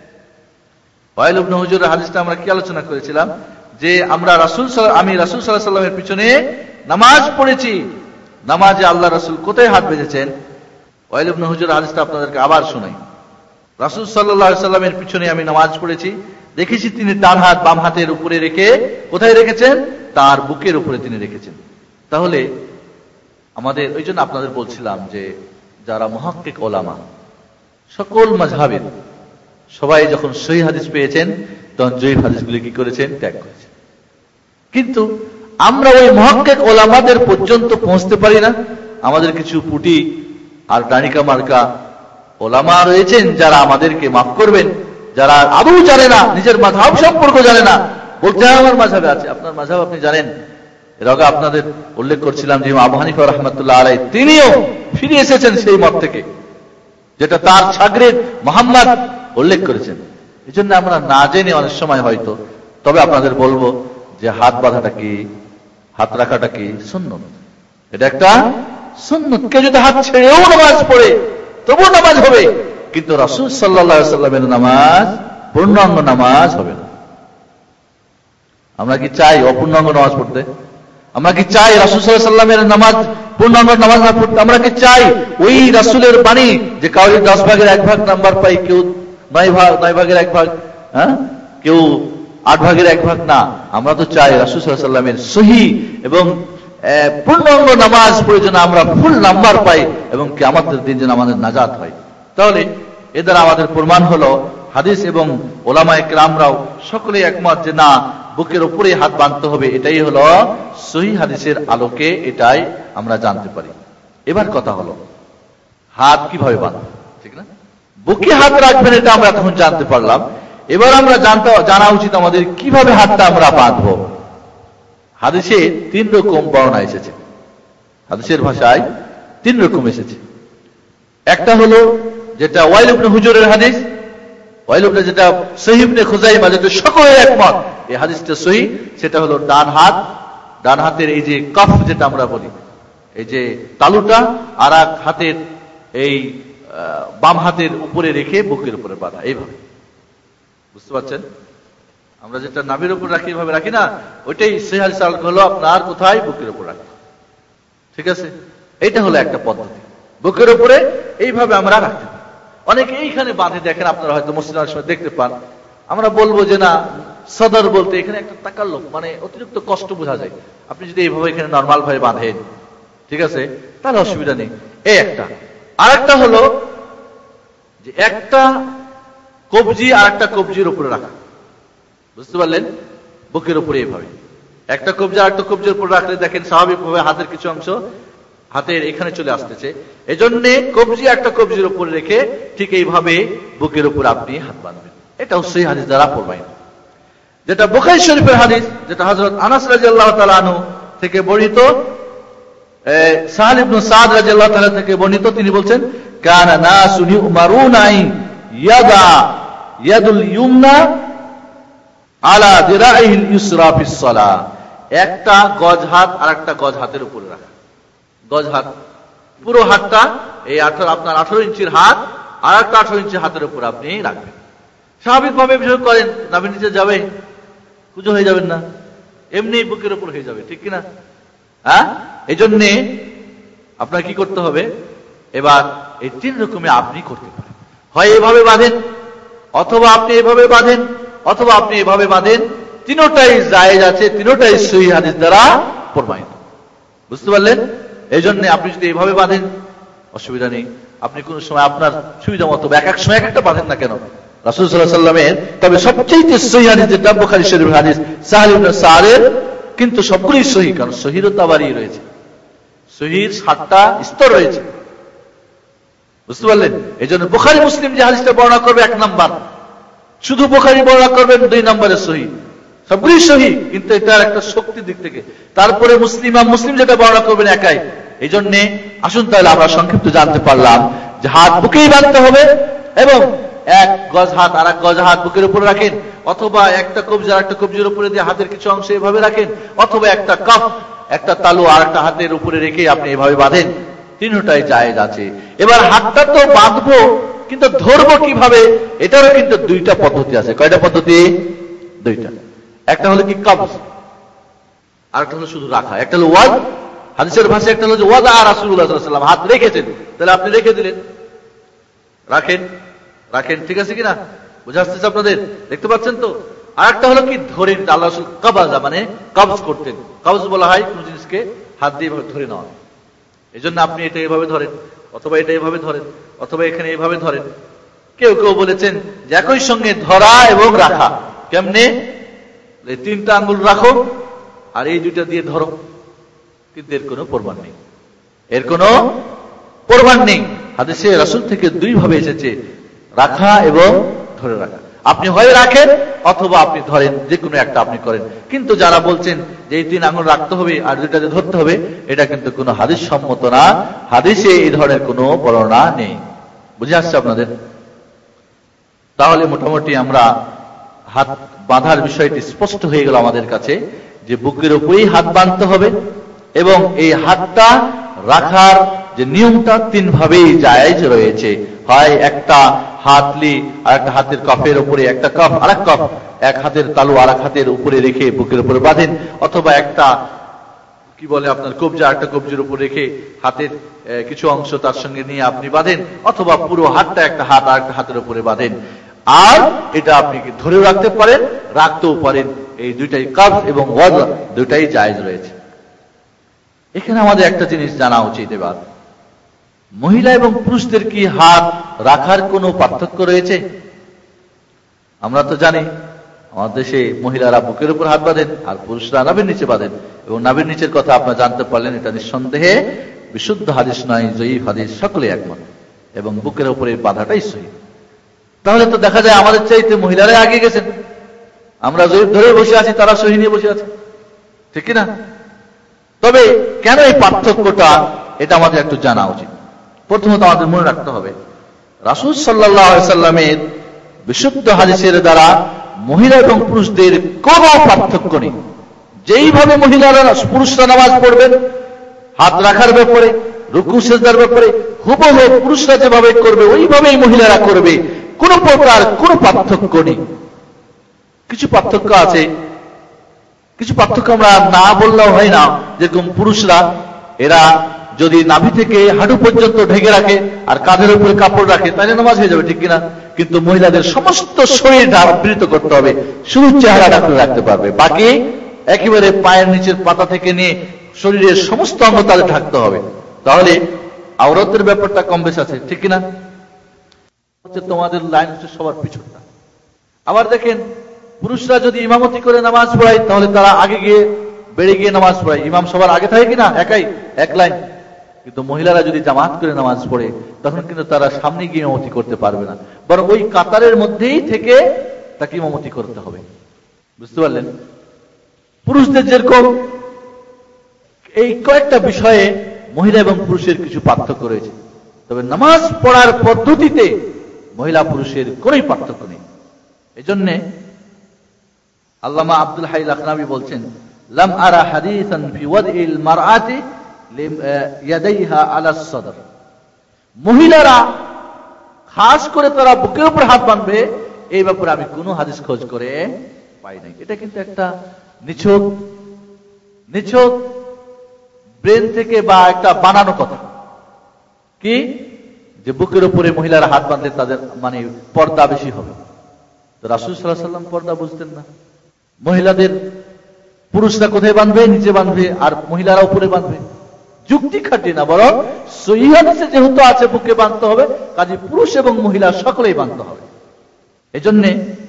Speaker 2: ওয়াইল ইবনে হুজুরের হাদিসটা আমরা কি আলোচনা করেছিলাম যে আমরা রাসূল আমি রাসূল সাল্লাল্লাহু আলাইহি ওয়াসাল্লামের পিছনে নামাজ পড়েছি। নামাজে আল্লাহ রাসূল কোথায় হাত বেঁধেছেন? ওয়াইল ইবনে হুজুর হাদিসটা আপনাদেরকে আবার শোনাই। রাসূল সাল্লাল্লাহু আলাইহি ওয়াসাল্লামের পিছনে আমি নামাজ পড়েছি, দেখেছি তিনি ডান হাত বাম হাতের উপরে রেখে কোথায় রেখেছেন? তার বুকের উপরে তিনি রেখেছেন। তাহলে আমাদের ওই জন্য আপনাদের বলছিলাম যে যারা মুহাক্কিক ওলামা সকল মাযহাবের সবাই যখন সহিহ হাদিস পেয়েছেন তখন জয়ীফ হাদিসগুলি কি করেছেন? ত্যাগ করেছেন। কিন্তু আমরা ওই মুহাক্কিক ওলামাদের পর্যন্ত পৌঁছতে পারি না। আমাদের কিছু পুটি আর ডানিকা মার্কা ওলামা রয়েছেন যারা আমাদেরকে মাফ করবেন, যারা আদৌ জানে না, নিজের মাযহাব সম্পর্কে জানে না, বলতে হয় আমার মাযহাবে আছে। আপনার মাযহাব আপনি জানেন। এর আগে আপনাদের উল্লেখ করছিলাম যে আবু হানিফা রাহমাতুল্লাহ আলাইহি তিনিও ফিরে এসেছেন সেই মত থেকে, যেটা তার শাগরিদ মুহাম্মদ উল্লেখ করেছেন। এই জন্য আমরা না জেনে অনেক সময় হয়তো, তবে আপনাদের বলবো যে হাত বাঁধাটা কি, হাত রাখাটা কি সুন্নত, এটা একটা সুন্নত। কেউ যদি হাত ছেড়েও নামাজ পড়ে তবুও নামাজ হবে, কিন্তু রাসূল সাল্লাল্লাহু আলাইহি ওয়াসাল্লামের নামাজ পূর্ণাঙ্গ নামাজ হবে না। আমরা কি চাই অপূর্ণাঙ্গ নামাজ পড়তে? আমরা কি চাই রাসূল সাল্লাল্লাহু আলাইহি ওয়াসাল্লামের নামাজ পূর্ণাঙ্গ নামাজ না পড়তে? আমরা কি চাই ওই রাসূলের বাণী যে কাউরি দশ ভাগের এক ভাগ নাম্বার পাই, কেউ নয় ভাগ নয় ভাগের এক ভাগ, হ্যাঁ কেউ আট ভাগের এক ভাগ না। আমরা তো চাই রাসূল সাল্লাল্লাহু আলাইহি ওয়াসাল্লামের সহিহ এবং পূর্ণাঙ্গ নামাজ পড়ে যেন আমরা ফুল নাম্বার পাই এবং কিয়ামতের দিন যেন আমাদের নাজাত হয়। তাহলে এ দ্বারা আমাদের প্রমাণ হলো হাদিস এবং ওলামায়ে কেরামরাও সকলেই একমত যে না, বুকের উপরে হাত বাঁধতে হবে। এটাই হলো সহিহ হাদিসের আলোকে এটাই আমরা জানতে পারি। এবার কথা হলো হাত কিভাবে বাঁধবে, ঠিক না? বুকে হাত রাখবেন এটা আমরা তখন জানতে পারলাম। এবার আমরা জানতে জানা উচিত আমাদের কিভাবে হাতটা আমরা বাঁধবো। হাদিসে তিন রকম বর্ণনা এসেছে, হাদিসের ভাষায় তিন রকম এসেছে। একটা হলো যেটা ওয়াইল ইবনে হুজুরের হাদিস, ওয়াইল ইবনে যেটা সহিহ ইবনে খুজাইমা, যেটা সকলের একমত এই হাদিসটা সহিহ, সেটা হলো ডান হাত, ডান হাতের এই যে কাফ যেটা আমরা বলি, এই যে তালুটা, আর এক হাতের এই বাম হাতের উপরে রেখে বুকের উপরে বাঁধা, এইভাবে। বুঝতে পারছেন? আমরা যেটা নাভির উপর রাখি এইভাবে রাখি না, ওইটাই সহিহ হাদিস হলো আপনার কোথায়? বুকের উপর রাখা। ঠিক আছে? এইটা হলো একটা পদ্ধতি, বুকের উপরে এইভাবে আমরা রাখতে পারি। অনেকে এইখানে বাঁধে, দেখেন আপনারা হয়তো মসজিদে অনেক সময় দেখতে পান। আমরা বলবো যে না, সদর বলতে এখানে একটা তাকাল্লুফ, মানে অতিরিক্ত কষ্ট বোঝা যায়। আপনি যদি এইভাবে এখানে নর্মাল ভাবে বাঁধেন, ঠিক আছে, তাহলে অসুবিধা নেই। এই একটা। আর একটা হলো যে একটা কবজি আর একটা কবজির উপরে রাখা, বুঝতে পারলেন? বুকের উপরে এইভাবে একটা কবজি আর একটা কবজির উপরে রাখলে দেখেন স্বাভাবিকভাবে হাতের কিছু অংশ হাতের এখানে চলে আসতেছে। এই জন্য কবজি একটা কবজির উপরে রেখে ঠিক এইভাবে বুকের উপর আপনি হাত বাঁধবেন। এটা সেই হাদিস দ্বারা প্রমাণিত, যেটা বুখারী শরীফের হাদিস, যেটা হযরত আনাস রাদিয়াল্লাহু তাআলা আনহু থেকে বর্ণিত, সাহল ইবনে সাদ রাদিয়াল্লাহু তাআলা থেকে বর্ণিত। তিনি বলছেন, কানা নাসু ইউমারুনা ইয়াদা ইয়াদুল ইউমনা আলা দিরাইহিল ইউসরা ফিস সালাহ। একটা গজ হাত আর একটা গজ হাতের উপরে রাখা। গজ হাত পুরো হাতটা এই আঠারো আপনার আঠারো ইঞ্চির হাত আর একটা আঠারো ইঞ্চি হাতের উপর আপনি রাখবেন। স্বাভাবিকভাবে বিষয় করেন, নাভির নিচে যাবে, কুজো হয়ে যাবেন না, এমনি বুকের উপর হয়ে যাবে, ঠিক কিনা? হ্যাঁ, এই জন্যে আপনার কি করতে হবে? এবার এই তিন রকমে আপনি করতে পারেন। হয় এভাবে বাঁধেন, অথবা আপনি এভাবে বাঁধেন, অথবা আপনি এভাবে বাঁধেন। তিনোটাই জায়েজ আছে, তিনোটাই সহিহ হাদিস দ্বারা প্রমাণিত, বুঝতে পারলেন? এই জন্য আপনি যদি এভাবে বাঁধেন অসুবিধা নেই, আপনি কোন সময় আপনার সুবিধা মতো এক এক সময় এক একটা বাঁধেন না কেন, রাসূল সাল্লাল্লাহু আলাইহি ওয়াসাল্লামের তবে সবচেয়ে সহিহ হাদিস যেটা বুখারী শরীফের হাদিস সাহল ইবনে সাদের, কিন্তু সবগুলোই সহিহ, কারণ সহিহও তাবারি রয়েছে, সহিহর সাতটা স্তর রয়েছে, বুঝতে পারলেন? এই জন্য বুখারী মুসলিম যে হাদিসটা বর্ণনা করবে এক নাম্বার, শুধু বুখারী বর্ণনা করবেন দুই নম্বরে সহিহ, সবগুলোই সহিহ, কিন্তু এটার একটা শক্তির দিক থেকে। তারপরে মুসলিম মুসলিম যেটা বর্ণনা করবেন একাই। এই জন্য আসুন তাহলে আমরা সংক্ষিপ্ত জানতে পারলাম যে হাত বুকেই বাঁধতে হবে, এবং এক গজ হাত আর এক গজ হাত বুকের উপরে রাখেন, অথবা একটা কবজি আর একটা কবজির উপরে দিয়ে হাতের কিছু অংশ এভাবে রাখেন, অথবা একটা কাফ একটা তালু আর একটা হাতের উপরে রেখে আপনি এভাবে বাঁধেন। তিনটাই জায়েজ আছে। এবার হাতটা তো বাঁধবো, কিন্তু ধরবো কিভাবে, এটারও কিন্তু দুইটা পদ্ধতি আছে। কয়টা পদ্ধতি? দুইটা। একটা হলো কি কবজ, আর একটা হলো শুধু রাখা। একটা হলো ওয়াদ, হাদিসের ভাষায় একটা হলো যে ওয়াদা রাসূলুল্লাহ সাল্লাল্লাহু আলাইহি ওয়াসাল্লাম, হাত রেখেছেন, তাহলে আপনি রেখে দিলেন, রাখেন রাখেন, ঠিক আছে কিনা? বুঝা আসছে আপনাদের? দেখতে পাচ্ছেন তো? আর একটা হলো কি ধরে, আল্লাহ রাসূল কবাজা মানে কবজ করতেন। কবজ বলা হয় কোন জিনিসকে হাত দিয়ে ধরে নেওয়া। এই জন্য আপনি এটা এভাবে ধরেন, অথবা এটা এভাবে ধরেন, অথবা এখানে এভাবে ধরেন। কেউ কেউ বলেছেন যে একই সঙ্গে ধরা এবং রাখা। কেমনে? এই তিনটা আঙ্গুল রাখো আর এই দুইটা দিয়ে ধরো, কিন্তু এর কোনো প্রমাণ নেই, এর কোনো প্রমাণ নেই। হাদিসে রাসূল থেকে দুই ভাবে এসেছে, রাখা এবং ধরে রাখা। আপনি হয় রাখেন অথবা আপনি ধরেন, যে কোনো একটা আপনি করেন। কিন্তু যারা বলছেন যে এই তিন আঙ্গুল রাখতে হবে আর দুইটাতে ধরতে হবে, এটা কিন্তু কোনো হাদিস সম্মত না, হাদিসে এই ধরনের কোনো বর্ণনা নেই। বুঝে আসছে আপনাদের? তাহলে মোটামুটি আমরা হাত বাঁধার বিষয়টি স্পষ্ট হয়ে গেল আমাদের কাছে, যে বুকের উপরেই হাত বাঁধতে হবে, এবং এই হাতটা রাখার যে নিয়মটা তিন ভাবেই জায়েজ রয়েছে। হয় একটা হাতলি আর একটা হাতের কাফের উপরে, একটা কাফ আর এক কাফ এক হাতের তালু আর এক হাতের উপরে রেখে বুকের উপরে বাঁধেন, অথবা একটা কি বলে আপনার কবজা একটা কবজির উপর রেখে হাতের কিছু অংশ তার সঙ্গে নিয়ে আপনি বাঁধেন, অথবা পুরো হাতটা একটা হাত আর একটা হাতের উপরে বাঁধেন। আর এটা আপনি ধরেও রাখতে পারেন, রাখতেও পারেন। এই দুইটাই কাফ এবং ওয়াদা দুইটাই জায়েজ রয়েছে। এখানে আমাদের একটা জিনিস জানা উচিত, এবার মহিলা এবং পুরুষদের কি হাত রাখার কোনো পার্থক্য রয়েছে? আমরা তো জানি আমাদের দেশে মহিলারা বুকের উপর হাত বাঁধেন আর পুরুষরা নাভির নিচে বাঁধেন, এবং নাভির নিচের কথা আপনারা জানতে পারলেন, এটা নিঃসন্দেহে বিশুদ্ধ হাদিস নয়, জয়ীফ হাদিস, সকলে একমত, এবং বুকের উপরে বাঁধাটাই সহিহ। তাহলে তো দেখা যায় আমাদের চাইতে মহিলারাই আগে গেছেন, আমরা জয়ীফ ধরে বসে আছি, তারা সহিহ নিয়ে বসে আছে, ঠিক কিনা? তবে কেন এই পার্থক্যটা, এটা আমাদের একটু জানা উচিত। প্রথমত আমাদের মনে রাখতে হবে, রাসূল সাল্লাল্লাহু আলাইহি সাল্লামের বিশুদ্ধ হাদিসের দ্বারা মহিলা এবং পুরুষদের কোনো পার্থক্য নেই। যেইভাবে মহিলারা পুরুষরা নামাজ পড়বেন হাত রাখার ব্যাপারে, রুকু সিজদার ব্যাপারে, হুবহু পুরুষরা যেভাবে করবে ওইভাবেই মহিলারা করবে, কোন প্রকার কোন পার্থক্য নেই। কিছু পার্থক্য আছে, কিছু পার্থক্য আমরা না বললেও হয় না। যেরকম পুরুষরা এরা যদি নাভি থেকে হাঁটু পর্যন্ত ঢেকে রাখে আর কাঁধের উপরে কাপড় রাখে, তাহলে নামাজ হয়ে যাবে, ঠিক কিনা? কিন্তু মহিলাদের সমস্ত শরীরটা আবৃত করতে হবে, শুধু চেহারাটা খুলে রাখতে পারবে, বাকি একেবারে পায়ের নিচের পাতা থেকে নিয়ে শরীরের সমস্ত অঙ্গ তাদের ঢাকতে হবে। তাহলে আওরাতের ব্যাপারটা কম বেশ আছে, ঠিক কিনা? হচ্ছে তোমাদের লাইন হচ্ছে সবার পিছনটা। আবার দেখেন, পুরুষরা যদি ইমামতি করে নামাজ পড়ায় তাহলে তারা আগে গিয়ে বেড়ে গিয়ে নামাজ পড়ায়, ইমাম সবার আগে থাকে কিনা, একাই এক লাইন। কিন্তু মহিলারা যদি জামাত করে নামাজ পড়ে তখন কিন্তু তারা সামনে গিয়ে ইমামতি করতে পারবে না, বরং ওই কাতারের মধ্যেই থেকে তাকে ইমামতি করতে হবে। বুঝতে পারলেন? পুরুষদের যেরকম এই কয়েকটা বিষয়ে মহিলা এবং পুরুষের কিছু পার্থক্য রয়েছে, তবে নামাজ পড়ার পদ্ধতিতে মহিলা পুরুষের কোনই পার্থক্য নেই। এজন্য আল্লামা আব্দুল হাই লাখনাবী বলছেন, লাম আরা হাদিসান ফি ওয়াদইল মারআতি ইয়াদাইহা আলা সদর। মহিলারা খাস করে তারা বুকের উপর হাত বাঁধবে, এই ব্যাপারে আমি কোনো হাদিস খোঁজ করে পাই নাই। এটা কিন্তু একটা নিছক নিছক ব্রেন থেকে বা একটা বানানো কথা। কি যে বুকের উপরে মহিলারা হাত বাঁধলে তাদের মানে পর্দা বেশি হবে। তো রাসূল সাল্লাল্লাহু আলাইহি ওয়াসাল্লাম পর্দা বুঝতেন না। মহিলাদের পুরুষরা কোথায় বাঁধবে? নিচে বাঁধবে, আর মহিলারা উপরে বাঁধবে। যুক্তি খাটি না, বরং সহিহ হাদিসে যেহেতু আছে বুকে বাঁধতে হবে, কাজে পুরুষ এবং মহিলা সকলেই বাঁধতে হবে। এজন্য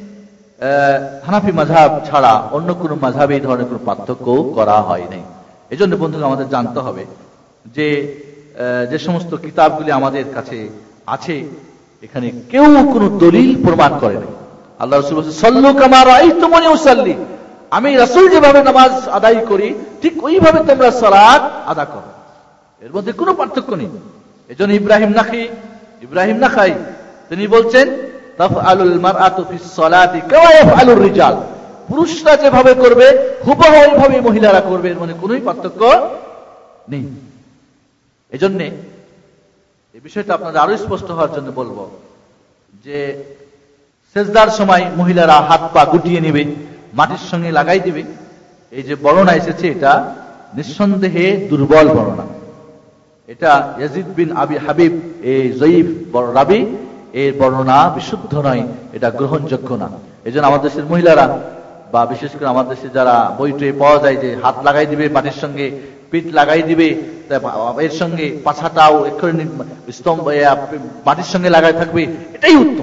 Speaker 2: হানাফি মাযহাব ছাড়া অন্য কোনো মাযহাবে এই ধরনের কোনো পার্থক্য করা হয় নাই। এজন্য বন্ধুরা আমাদের জানতে হবে যে যে সমস্ত কিতাবগুলি আমাদের কাছে আছে এখানে কেউ কোনো দলিল প্রমাণ করে নাই। আল্লাহ রাসূল বলেছেন, সাল্লু কামা রাআইতুমুনি উসাল্লি, আমি রাসূল যেভাবে নামাজ আদায় করি ঠিক ওইভাবে তোমরা সালাত আদা করো। এর মধ্যে কোনো পার্থক্য নেই। এজন্য ইব্রাহিম নাখি ইব্রাহিম নাখাই তিনি বলছেন, তাফআলুল মারআতু ফিস সালাতি কামা ইয়াফআলুর রিজাল, পুরুষরা যেভাবে করবে হুবহু ওইভাবে মহিলারা করবে, এর মানে কোনোই পার্থক্য নেই। এজন্য এই বিষয়টা আপনাদের আরো স্পষ্ট হওয়ার জন্য বলবো যে সেজদার সময় মহিলারা হাত পা গুটিয়ে নেবে, মাটির সঙ্গে লাগাই দিবে। এই যে বর্ণনা এসেছে এটা নিঃসন্দেহে দুর্বল বর্ণনা। এটা ইয়াজিদ বিন আবি হাবিব এই জয়ীফ রাবি, এর বর্ণনা বিশুদ্ধ নয়, এটা গ্রহণযোগ্য না। এজন্য আমাদের দেশের মহিলারা বা বিশেষ করে আমাদের দেশে যারা বইটে পাওয়া যায় যে হাত লাগাই দিবে মাটির সঙ্গে, পিঠ লাগাই দিবে, এর সঙ্গে পাছাটাও এক্ষুনি স্তম্ভ মাটির সঙ্গে লাগাই থাকবে, এটাই উত্তম।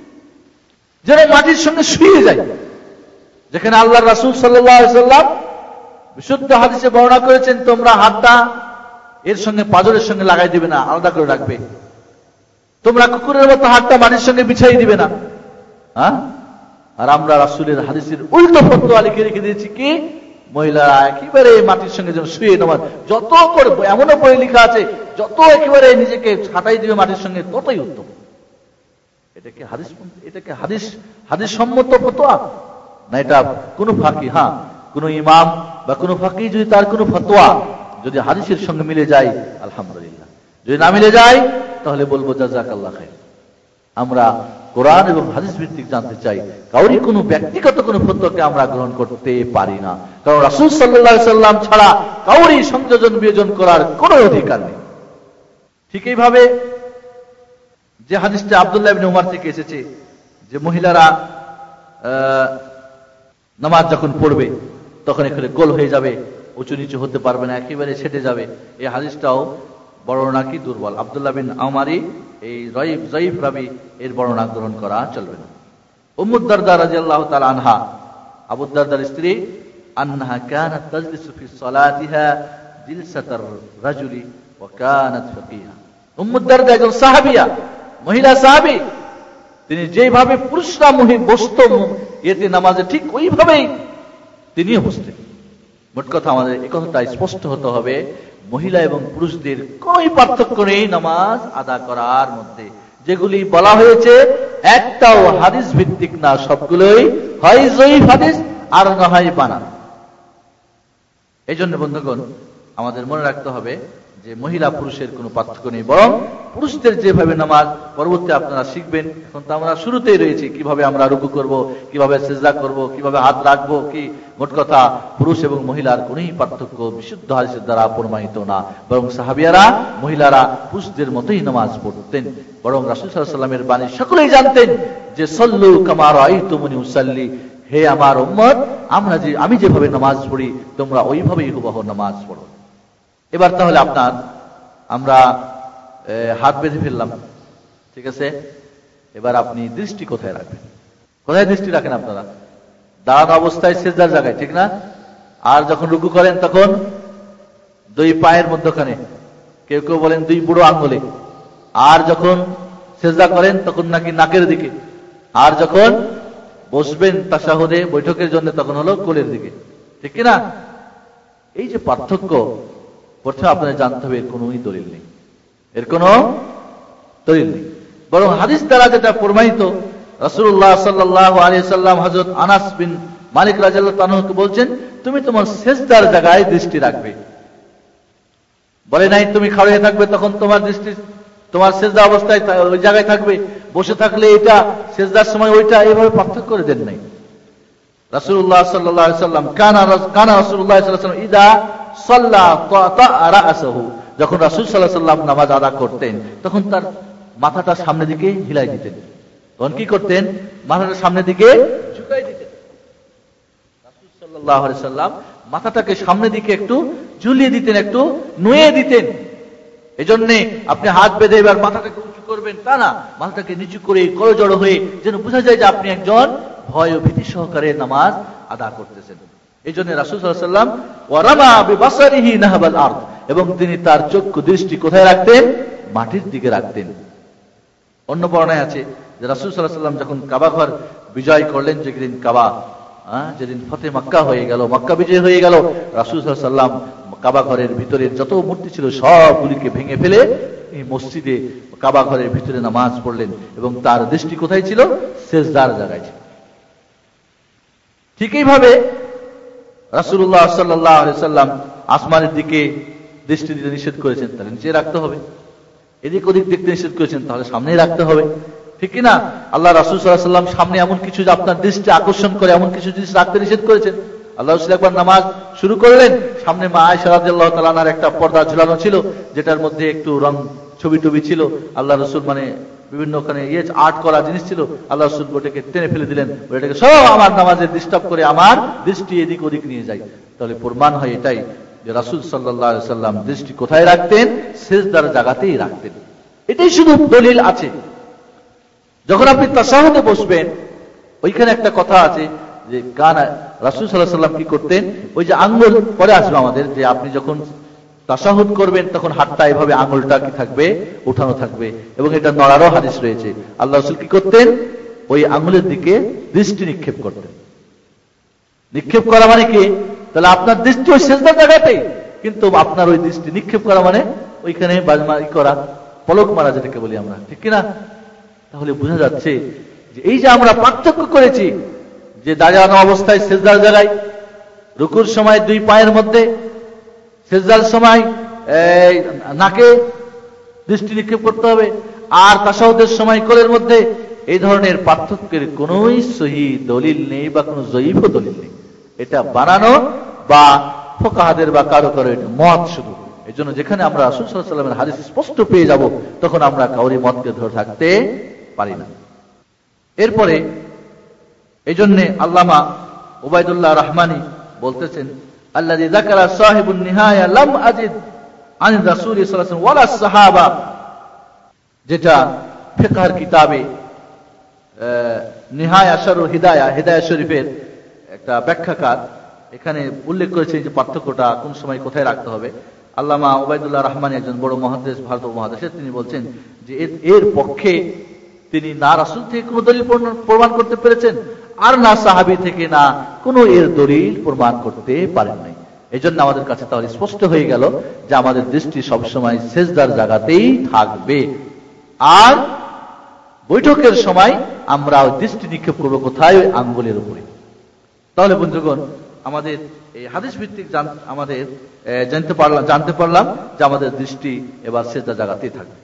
Speaker 2: যেন মাটির সঙ্গে শুয়ে যায়, যেখানে আল্লাহ রাসূল সাল্লাল্লাহু আলাইহি ওয়াসাল্লাম বিশুদ্ধ হাদিসে বর্ণনা করেছেন তোমরা হাতটা এর সঙ্গে পাঁজরের সঙ্গে লাগাই দিবে না, আলাদা করে রাখবে। তোমরা কুকুরের মতো হাতটা মাটির সঙ্গে বিছাই দিবে না। হ্যাঁ, আর আমরা রাসূলের হাদিসের উল্টো ফতোয়া লিখে রেখে দিয়েছি কি মহিলারা একেবারে মাটির সঙ্গে যেন শুয়ে নামাজ যত করবে, এমনও বই লেখা আছে যত একেবারে নিজেকে ছাটাই দিবে মাটির সঙ্গে ততই উত্তম। এটাকে হাদিস এটাকে হাদিস হাদিস সম্মত ফতোয়া না, এটা কোন ফাঁকি। হ্যাঁ, কোন ইমাম বা কোন ফাঁকি যদি তার কোন ফতোয়া যদি হাদিসের সঙ্গে মিলে যায় আলহামদুলিল্লাহ, যদি না মিলে যায় তাহলে বলবো জাযাকাল্লাহ খাইর। আমরা কোরআন এবং হাদিস ভিত্তিক জানতে চাই, কাউরি কোনো ব্যক্তিগত কোনো ফতোয়াকে আমরা গ্রহণ করতে পারি না, কারণ রাসূল সাল্লাল্লাহু আলাইহি সাল্লাম ছাড়া কাউরি সংযোজন বিয়োজন করার কোনো অধিকার নেই। ঠিক এইভাবে যে হাদিসটা আব্দুল্লাহ ইবনে উমর থেকে এসেছে যে মহিলারা নামাজ যখন পড়বে তখন এখানে গোল হয়ে যাবে, উঁচু নিচু হতে পারবে না, একেবারে ছেটে যাবে, এই হাদিসটাও বর্ণনা কি দুর্বল। আব্দুল্লাহ বিন আমারি এই জয়ীফ জয়ীফ রাবি এর বর্ণনা গ্রহণ করা চলবে না। উম্মু দারদা রাদিয়াল্লাহু তাআলা আনহা, আবু দারদার স্ত্রী, আন্নাহা কানাত তাজলিসু ফি সালাতিহা জিলসাতার রাজুলি ওয়া কানাত ফাকিহা। উম্মু দারদা একজন সাহাবিয়া, মহিলা সাহাবী, তিনি যেভাবে পুরুষরা মহি বসত এতে নামাজে ঠিক ওইভাবেই তিনিও বসতেন। মোট কথা আমাদের এই কথাটা স্পষ্ট হতে হবে, মহিলা এবং পুরুষদের কোন পার্থক্য নেই নামাজ আদা করার মধ্যে। যেগুলি বলা হয়েছে একটাও হাদিস ভিত্তিক না, সবগুলোই হয় জয়ীফ হাদিস আর না হয় বানান। এই জন্য বন্ধুগণ আমাদের মনে রাখতে হবে যে মহিলা পুরুষের কোনো পার্থক্য নেই, বরং পুরুষদের যেভাবে নামাজ পরবর্তী আপনারা শিখবেন। এখন তো আমরা শুরুতেই রয়েছি, কিভাবে আমরা রুকু করব, কিভাবে সিজদা করব, কিভাবে হাত রাখবো, কি মোট কথা পুরুষ এবং মহিলার কোনই পার্থক্য বিশুদ্ধ হাদিসের দ্বারা প্রমাণিত না, বরং সাহাবিয়ারা মহিলারা পুরুষদের মতোই নামাজ পড়তেন। বরং রাসূল সাল্লাল্লাহু আলাইহি ওয়াসাল্লামের বাণী সকলেই জানতেন যে সাল্লু কামা রাআইতুমুনি উসাল্লি, হে আমার উম্মত আমরা যে আমি যেভাবে নামাজ পড়ি তোমরা ওইভাবেই হুবহু নামাজ পড়ো। এবার তাহলে আপনার আমরা
Speaker 1: হাত বেঁধে ফেললাম, ঠিক আছে, এবার আপনি দৃষ্টি কোথায় রাখবেন? কোথায় দৃষ্টি রাখেন আপনারা? দাঁড়ানো অবস্থায় সিজদার জায়গায়, ঠিক না? আর যখন রুকু করেন তখন দুই পায়ের মধ্যখানে, কেউ কেউ বলেন দুই বুড়ো আঙ্গুলে। আর যখন সিজদা করেন তখন নাকি নাকের দিকে। আর যখন বসবেন তাশাহুদে বৈঠকের জন্য তখন হলো কোলের দিকে, ঠিক কিনা? এই যে পার্থক্য, প্রথমে আপনাদের জানতে হবে এর কোনোই দলিল নেই, এর কোনো দলিল নেই। বরং হাদিস দ্বারা যেটা প্রমাণিত, রাসূলুল্লাহ সাল্লাল্লাহু আলাইহি সাল্লাম হযরত আনাস বিন মালিক রাদিয়াল্লাহু তাআলাকে বলছেন, তুমি তোমার সিজদার জায়গায় দৃষ্টি রাখবে। বলে নাই তুমি খাড়া হয়ে থাকবে তখন তোমার দৃষ্টি তোমার সিজদা অবস্থায় ওই জায়গায় থাকবে, বসে থাকলে এটা সিজদার সময় ওইটা, এইভাবে পার্থক্য করে দেন নাই রাসূলুল্লাহ সাল্লাল্লাহু আলাইহি সাল্লাম। কানা কানা রাসূলুল্লাহ সাল্লাল্লাহু আলাইহি ওয়াসাল্লাম ইদা সাল্লা তাআ রা'সাহু, যখন রাসূল সাল্লাল্লাহু আলাইহি সাল্লাম নামাজ আদা করতেন তখন তার মাথাটা সামনের দিকে হিলাই দিতেন। তখন কি করতেন? মাথাটা সামনের দিকে ঝুঁকাই দিতেন। রাসূল সাল্লাল্লাহু আলাইহি সাল্লাম মাথাটাকে সামনের দিকে একটু ঝুলিয়ে দিতেন, একটু নুয়ে দিতেন। এজন্য আপনি হাত বেঁধে এবার মাথাটাকে উঁচু করবেন তা না, মাথাটাকে নিচু করে করজড় হয়ে যেন বোঝা যায় যে আপনি একজন ভয় ও ভীতি সহকারে নামাজ আদা করতেছেন। এই জন্য রাসূল সাল্লাল্লাহু আলাইহি ওয়াসাল্লাম ওয়ারামা বিবাসারিহি নাহবাল আরদ, এবং তিনি তার চক্ষু দৃষ্টি কোথায় রাখতেন? মাটির দিকে রাখতেন। অন্য বর্ণনায় আছে যে রাসূল সাল্লাল্লাহু আলাইহি ওয়াসাল্লাম যখন কাবা ঘর বিজয় করলেন, যেদিন কাবা যেদিন ফতে মক্কা হয়ে গেল, মক্কা বিজয় হয়ে গেল, রাসূল সাল্লাল্লাহু আলাইহি ওয়াসাল্লাম কাবা ঘরের ভিতরের যত মূর্তি ছিল সবগুলিকে ভেঙে ফেলে এই মসজিদে কাবা ঘরের ভিতরে নামাজ পড়লেন, এবং তার দৃষ্টি কোথায় ছিল? সিজদার জায়গায় ছিল। ঠিক এইভাবে রাসূলুল্লাহ সাল্লাল্লাহু আলাইহি ওয়াসাল্লাম আসমানের দিকে দৃষ্টি দিতে নিষেধ করেছেন, তাহলে নিচে রাখতে হবে। এদিক ওদিক দেখতে নিষেধ করেছেন, তাহলে সামনেই রাখতে হবে, ঠিক কিনা? আল্লাহ রাসূল সাল্লাল্লাহু আলাইহি ওয়াসাল্লাম সামনে এমন কিছু যে আপনার দৃষ্টি আকর্ষণ করে এমন কিছু জিনিস রাখতে নিষেধ করেছেন। আল্লাহ রাসূল একবার নামাজ শুরু করলেন, সামনে মা আয়েশা রাদিয়াল্লাহু তাআলা আনহার একটা পর্দা ঝুলানো ছিল, যেটার মধ্যে একটু রং ছবি টবি ছিল। আল্লাহ রাসূল মানে বিভিন্ন ওখানে ইয়ে আর্ট করা জিনিস ছিল, আল্লাহ রাসূল ওটাকে টেনে ফেলে দিলেন, ওটাকে সব আমার নামাজে ডিস্টার্ব করে আমার দৃষ্টি এদিক ওদিক নিয়ে যায়। তাহলে প্রমাণ হয় এটাই যে রাসূল সাল্লাল্লাহু আলাইহি ওয়াসাল্লাম দৃষ্টি কোথায় রাখতেন? সিজদার জায়গাতেই রাখতেন। এটাই শুধু দলিল আছে। যখন আপনি তাশাহুদে বসবেন, ওইখানে একটা কথা আছে যে কানা রাসূল সাল্লাল্লাহু আলাইহি ওয়াসাল্লাম কি করতেন? ওই যে আঙ্গুল পরে আসবে আমাদের, যে আপনি যখন তাশাহুদ করবেন তখন হাতটা এভাবে আঙ্গুলটা কি থাকবে? উঠানো থাকবে, এবং এটা নড়ারও হাদিস রয়েছে। আল্লাহ রাসূল কি করতেন? ওই আঙ্গুলের দিকে দৃষ্টি নিক্ষেপ করতেন। নিক্ষেপ করা মানে কি? তাহলে আপনার দৃষ্টি ওই সিজদার জায়গাতেই, কিন্তু আপনার ওই দৃষ্টি নিক্ষেপ করা মানে ওইখানে বাজমারি করা, পলক মারা যেটাকে বলি আমরা, ঠিক কিনা? তাহলে বোঝা যাচ্ছে যে এই যে আমরা পার্থক্য করেছি যে দাঁড়ানো অবস্থায় সিজদার জায়গায়, রুকুর সময় দুই পায়ের মধ্যে, সিজদার সময় নাকে দৃষ্টি নিক্ষেপ করতে হবে, আর তাশাহুদের সময় কোলের মধ্যে, এই ধরনের পার্থক্যের কোনোই সহিহ দলিল নেই বা কোনো জয়ীফ দলিল নেই। এটা বানানো বা ফুকাহাদের বা কারো কারো এটা মত শুধু। এই জন্য যেখানে আমরা রাসূল সাল্লাল্লাহু আলাইহি ওয়াসাল্লামের হাদিস স্পষ্ট পেয়ে যাব, তখন আমরা কাউরি মতকে ধরে থাকতে পারি না। এরপরে এই জন্য আল্লামা উবাইদুল্লাহ রহমানী বলতেছেন, আল্লাযী যাকারা সাহিবুন নিহায়া লাম আজিদ আন রাসূল সাল্লাল্লাহু আলাইহি ওয়াসাল্লাম ওয়ালা সাহাবা, যেটা ফিকহের কিতাবে নিহায়া শারহুল হিদায়া, হিদায়া শরীফের একটা ব্যাখ্যাকার এখানে উল্লেখ করেছেন যে পার্থক্যটা কোন সময় কোথায় রাখতে হবে। আল্লামা উবাইদুল্লাহ রহমানী একজন বড় মুহাদ্দিস, ভারত মহাদেশের, তিনি বলছেন যে এর পক্ষে তিনি না রাসূল থেকে কোনো দলিল প্রমাণ করতে পেরেছেন, আর না সাহাবী থেকে না কোনো এর দলিল প্রমাণ করতে পারেন নাই। এই জন্য আমাদের কাছে তাহলে স্পষ্ট হয়ে গেল যে আমাদের দৃষ্টি সবসময় সিজদার জায়গাতেই থাকবে, আর বৈঠকের সময় আমরা দৃষ্টি নিক্ষেপ করবো কোথায়? ওই আঙ্গুলের উপরে। তাহলে বন্ধুগণ, আমাদের এই হাদিস ভিত্তিক আমাদের জানতে পারলাম জানতে পারলাম যে আমাদের দৃষ্টি এবার সিজদা জায়গাতেই থাকবে।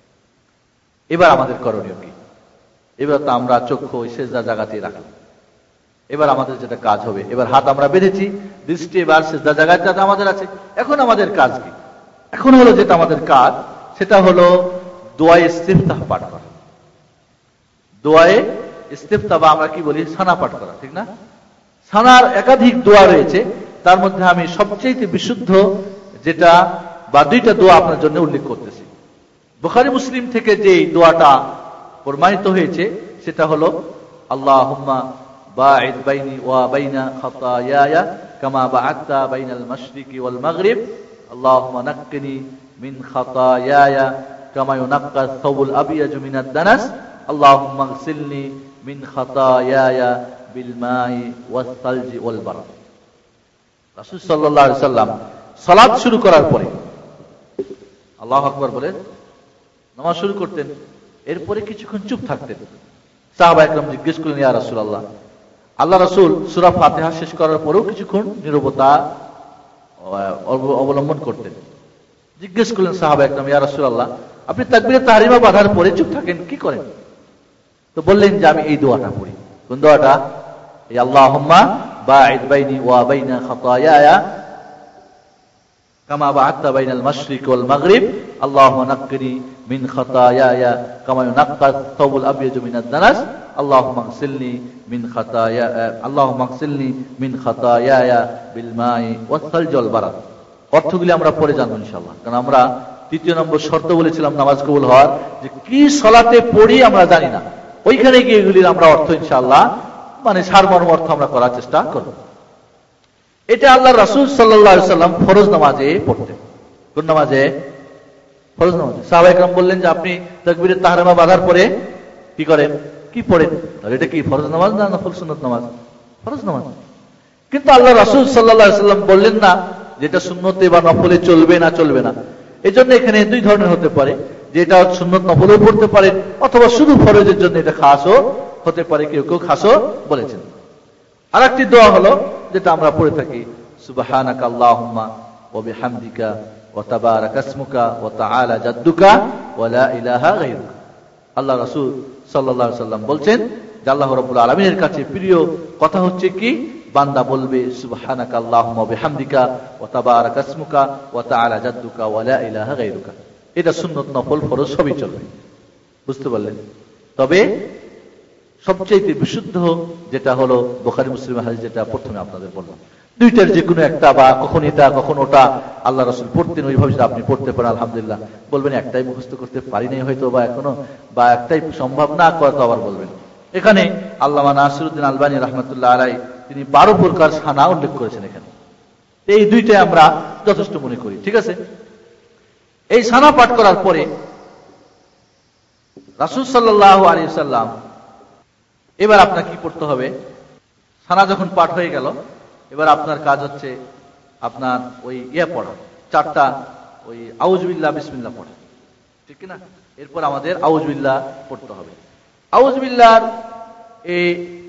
Speaker 1: এবার আমাদের করণীয় কি? এবার তো আমরা চক্ষু ওই সিজদা জায়গাতেই রাখলাম। এবার আমাদের যেটা কাজ হবে, এবার হাত আমরা বেঁধেছি, দৃষ্টি এবার সিজদা জায়গাতে আমাদের আছে। এখন আমাদের কাজ কি? এখন হলো যেটা আমাদের কাজ, সেটা হলো দোয়ায়ে ইস্তিফতাহ পাঠ করা। দোয়ায়ে ইস্তিফতাহ বা আমরা কি বলি, সানা পাঠ করা, ঠিক না? সানার একাধিক দোয়া রয়েছে, তার মধ্যে আমি সবচেয়ে বিশুদ্ধ যেটা বা দুইটা দোয়া আপনার জন্য উল্লেখ করতেছি।
Speaker 2: বুখারী মুসলিম থেকে যে দোয়াটা প্রমাণিত হয়েছে সেটা হলো আল্লাহুম্মা বাঈদ বাইনি ওয়া বাইনা খাতায়ায়া কামা বা'আদতা বাইনাল মাশরিকি ওয়াল মাগরিব আল্লাহুম্মা নাক্কিনি মিন খাতায়ায়া কামা ইউনাক্কা আস-সাওবুল আবিয়াজু মিনাদ দানাস আল্লাহুম্মা ইগসিলনি মিন খাতায়ায়া বিল মাই ওয়াস সালজি ওয়াল বারদ। রাসূল সাল্লাল্লাহু আলাইহি সাল্লাম সালাত শুরু করার পরে আল্লাহু আকবার বলে নামাজ শুরু করতেন, এরপরে কিছুক্ষণ চুপ থাকতেন। সাহাবা একরাম জিজ্ঞেস করলেন, ইয়া রাসূলুল্লাহ, আল্লাহ রাসূল সূরা ফাতিহা শেষ করার পরেও কিছুক্ষণ নীরবতা অবলম্বন করতেন। জিজ্ঞেস করলেন সাহাবা একরাম, ইয়া রাসূলুল্লাহ, আপনি তাকবীরে তাহরিমা বাঁধার পরে চুপ থাকেন, কি করেন? তো বললেন যে আমি এই দোয়াটা পড়ি। কোন দোয়াটা? এই আল্লাহুম্মা বাঈদ বাইনি ওয়া বাইনা খাতায়ায়া কামা বা'আদতা বাইনাল মাশরিকি ওয়াল মাগরিব আল্লাহুম্মা নাক্কিনি মিন খাতায়ায়া কামা ইউনাক্কা আস-সাওবুল আবিয়াজু মিনাদ দানাস আল্লাহুম্মা ইগসিলনি মিন খাতায়া আল্লাহুম্মা ইগসিলনি মিন খাতায়ায়া বিল মাই ওয়াস সালজি ওয়াল বারাদ। অর্থগুলি আমরা পরে জানবো ইনশাআল্লাহ, কারণ আমরা তৃতীয় নম্বর শর্ত বলেছিলাম নামাজ কবুল হওয়ার, যে কি সালাতে পড়ি আমরা জানি না। ওইখানে গিয়ে এগুলির আমরা অর্থ ইনশাআল্লাহ মানে সারমর্ম অর্থ আমরা করার চেষ্টা করব। এটা আল্লাহ রাসূল সাল্লাল্লাহু আলাইহি সাল্লাম ফরজ নামাজে পড়তেন। কোন নামাজে? ফরজ নামাজে। সাহাবা একরাম বললেন যে আপনি তাকবীরে তাহরিমা বাঁধার পরে কি করেন, কি পড়েন? তাহলে এটা কি ফরজ নামাজ না নফল সুন্নাত নামাজ? ফরজ নামাজ। কিন্তু আল্লাহ রাসূল সাল্লাল্লাহু আলাইহি সাল্লাম বললেন না যেটা সুন্নতে বা নফলে চলবে না চলবে না। এজন্য এখানে দুই ধরনের হতে পারে, যে এটা সুন্নত নফলেও পড়তে পারেন, অথবা শুধু ফরজের জন্য এটা খাসও হতে পারে, কেউ কেউ খাসও বলেছেন। আরেকটি দোয়া হলো যেটা আমরা পড়ে থাকি, সুবহানাকা আল্লাহুম্মা ওয়া বিহামদিকা ওয়া তাবারাকা ইসমুকা ওয়া তাআলা জাদ্দুকা ওয়া লা ইলাহা গায়রুকা। আল্লাহ রাসূল সাল্লাল্লাহু আলাইহি সাল্লাম বলছেন যে আল্লাহ রাব্বুল আলামিনের কাছে প্রিয় কথা হচ্ছে কি, বান্দা বলবে সুবহানাকা আল্লাহুম্মা ওয়া বিহামদিকা ওয়া তাবারাকা ইসমুকা ওয়া তাআলা জাদ্দুকা ওয়া লা ইলাহা গায়রুকা। এটা সুন্নত নফল ফরজ সবই চলবে, বুঝতে পারলেন? তবে সবচেয়ে বিশুদ্ধ যেটা হলো বুখারী মুসলিমের হাদিস, যেটা প্রথমে আপনাদের বললাম, দুইটার যে কোনো একটা, বা কখন এটা কখন ওটা আল্লাহ রাসূল পড়তেন, ওইভাবে যদি আপনি পড়তে পারেন আলহামদুলিল্লাহ। বলবেন একটাই মুখস্থ করতে পারি নাই হয়তো বা এখনো, বা একটাই সম্ভব না করা, তো আবার বলবেন। এখানে আল্লামা নাসিরউদ্দিন আলবানী রাহমাতুল্লাহ আলাইহি তিনি বারো প্রকার সানা উল্লেখ করেছেন এখানে। এই দুইটাই আমরা যথেষ্ট মনে করি, ঠিক আছে? এই সানা পাঠ করার পরে রাসূল সাল্লাল্লাহু আলাইহি সাল্লাম এবার আপনার কি করতে হবে? সানা যখন পাঠ হয়ে গেল, এবার আপনার কাজ হচ্ছে আপনার ওই ইয়া পড়া, চারটা ওই আউযু বিল্লাহ বিসমিল্লাহ পড়া, ঠিক কি না? এরপর আমাদের আউযু বিল্লাহ পড়তে হবে। আউযু বিল্লাহ এ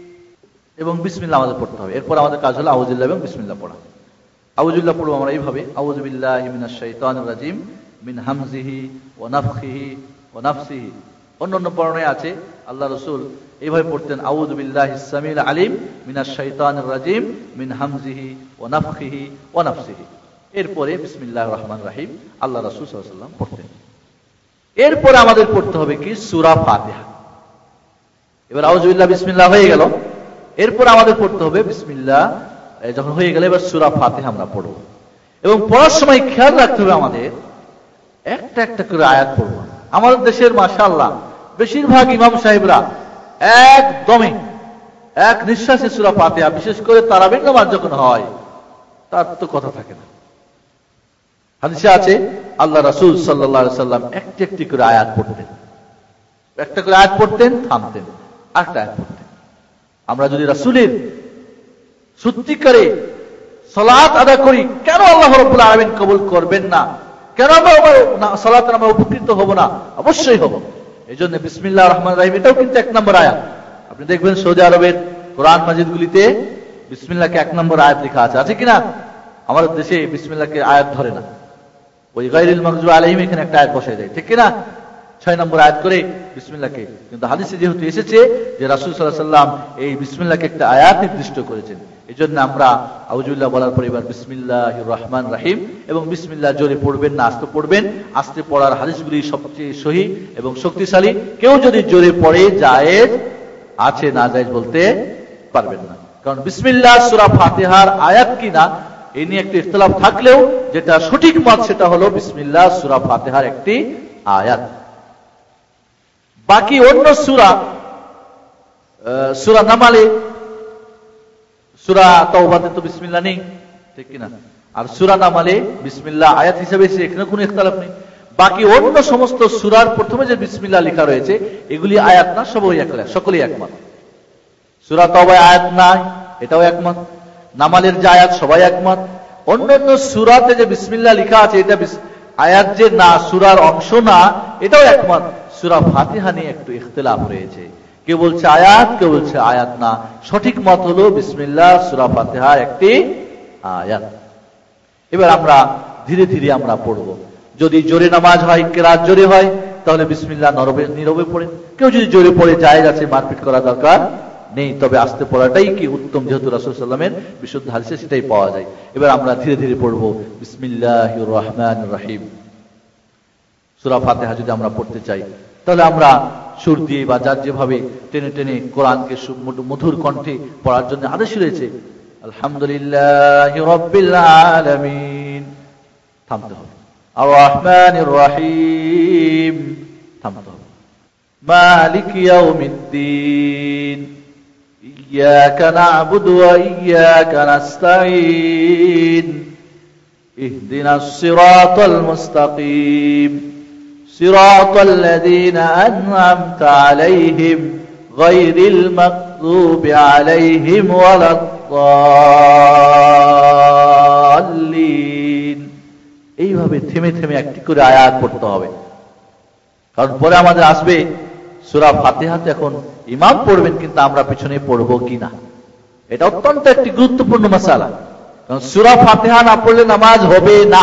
Speaker 2: এবং বিসমিল্লাহ আমাদের পড়তে হবে। এরপর আমাদের কাজ হলো আউযু বিল্লাহ এবং বিসমিল্লাহ পড়া। আউযু বিল্লাহ পড়ব আমরা এইভাবে, আউযু বিল্লাহি মিনাশ শাইতানির রাজিম মিন হামজিহি ওয়া নাফখিহি ওয়া নাফসিহি। অন্যান্য বর্ণনায় আছে আল্লাহ রাসূল এইভাবে পড়তেন, আউযু বিল্লাহিস সামিউল আলিম মিনাশ শাইতানির রাজিম মিন হামজিহি ওয়া নাফখিহি ওয়া নাফসিহি। এরপরে বিসমিল্লাহির রহমানির রহিম আল্লাহ রাসূল সাল্লাল্লাহু আলাইহি ওয়াসাল্লাম পড়তেন। এরপরে আমাদের পড়তে হবে কি? সূরা ফাতিহা। এবার আউযু বিল্লাহ বিসমিল্লাহ হয়ে গেল, এরপর আমাদের পড়তে হবে বিসমিল্লাহ। যখন হয়ে গেল এবার সূরা ফাতিহা আমরা পড়ব, এবং পড়ার সময় খেয়াল রাখতে হবে আমাদের একটা একটা করে আয়াত পড়ব। আমাদের দেশের মাশাআল্লাহ বেশিরভাগ ইমাম সাহেবরা একদমই এক নিঃশ্বাসে সূরা ফাতিহা, বিশেষ করে তারাবির নামাজ যখন হয় তার তো কথা থাকে না। হাদিসে আছে আল্লাহ রাসূল সাল্লাল্লাহু আলাইহি সাল্লাম একটি একটি করে আয়াত পড়তেন, একটা করে আয়াত পড়তেন, থামতেন, আরেকটা আয়াত পড়তেন। আমরা যদি রাসূলের সত্যিকারে সালাত আদায় করি, কেন আল্লাহ রাব্বুল আলামিন কবুল করবেন না? কেন আমরা সালাতে আমরা উপকৃত হব না? অবশ্যই হব। এইজন্য বিসমিল্লাহির রহমানির রহিম এটাও কিন্তু এক নম্বর আয়াত। আপনি দেখবেন সৌদি আরবের কোরআন মাজিদগুলিতে বিসমিল্লাহকে এক নম্বর আয়াত লেখা আছে, আছে কিনা? আমাদের দেশে বিসমিল্লাহকে আয়াত ধরে না, ওই গায়রিল মাগযুবি আলাইহিম এখানে একটা আয়াত বসায় দেয়, ঠিক কিনা? ছয় নম্বর আয়াত করে বিসমিল্লাহকে। কিন্তু হাদিসে যেহেতু এসেছে যে রাসূল সাল্লাল্লাহু আলাইহি সাল্লাম এই বিসমিল্লাহকে একটা আয়াত নির্দিষ্ট করেছেন, এজন্য আমরা আউযু বিল্লাহ বলার পরে এবার বিসমিল্লাহির রহমানির রহিম, এবং বিসমিল্লাহ জোরে পড়বেন না আস্তে পড়বেন। আস্তে পড়ার হাদিসগুলি সবচেয়ে সহিহ এবং শক্তিশালী। কেউ যদি জোরে পড়ে জায়েজ আছে, না জায়েজ বলতে পারবেন না, কারণ বিসমিল্লাহ সূরা ফাতিহার আয়াত কিনা এই নিয়ে একটি ইখতিলাফ থাকলেও যেটা সঠিক মত সেটা হলো বিসমিল্লাহ সূরা ফাতিহার একটি
Speaker 1: আয়াত। বাকি অন্য সূরা, সূরা নামালে, সূরা তাওবাতে তো বিসমিল্লাহ নেই, ঠিক কিনা? আর সূরা নামালে বিসমিল্লাহ আয়াত হিসেবে এসেছে, এখানে কোনো ইখতিলাফ নেই। বাকি অন্য সমস্ত সূরার প্রথমে যে বিসমিল্লাহ লেখা রয়েছে এগুলি আয়াত না, সবই একলা, সকলেই একমত। সূরা তাওবায় আয়াত নাই, এটাও একমত। নামালের যে আয়াত, সবাই একমত। অন্যান্য সূরাতে যে বিসমিল্লাহ লেখা আছে এটা আয়াত যে না, সূরার অংশ না, এটাও একমত। সূরা ফাতিহা নিয়ে একটু ইখতিলাফ রয়েছে, কেউ বলছে আয়াত, কেউ বলছে আয়াত না। সঠিক মত হলো বিসমিল্লাহ সূরা ফাতিহা একটি আয়াত। এবার আমরা ধীরে ধীরে আমরা পড়ব। যদি জোরে নামাজ হয়, কেরাত জোরে হয়, তাহলে বিসমিল্লাহ নীরবে নীরবে পড়েন। কেউ যদি জোরে পড়ে জায়েজ আছে, মারপিট করা দরকার নেই, তবে আস্তে পড়াটাই কি উত্তম, যেহেতু রাসূল সাল্লাল্লাহু আলাইহি ওয়াসাল্লামের বিশুদ্ধ হাদিসে সেটাই পাওয়া যায়। এবার আমরা ধীরে ধীরে পড়ব বিসমিল্লাহির রহমানির রহিম। সূরা ফাতিহা যদি আমরা পড়তে চাই, তাহলে আমরা সুর দিয়ে বা যার যেভাবে টেনে টেনে কোরআনকে মধুর কণ্ঠে পড়ার জন্য আদেশ রয়েছে। আলহামদুলিল্লাহি রাব্বিল আলামিন, থামতে হবে। আর রহমানির রহিম, থামতে হবে। মালিক ইয়াউমিদ্দিন, ইয়াকা না'বুদু ওয়া ইয়াকা নাস্তাঈন, ইহদিনাস সিরাতাল মুস্তাকিম, সিরাতাল লাযীনা আন'আমতা আলাইহিম গায়রিল মাগযুবি আলাইহিম ওয়ালাদ-দাল্লিন। এইভাবে থেমে থেমে একটি করে আয়াত পড়তে হবে, কারণ পরে আমাদের আসবে সূরা ফাতিহাতে এখন ইমাম পড়বেন, কিন্তু আমরা পিছনে পড়বো কিনা, এটা অত্যন্ত একটি গুরুত্বপূর্ণ মাসালা। কারণ সূরা ফাতিহা না পড়লে নামাজ হবে না।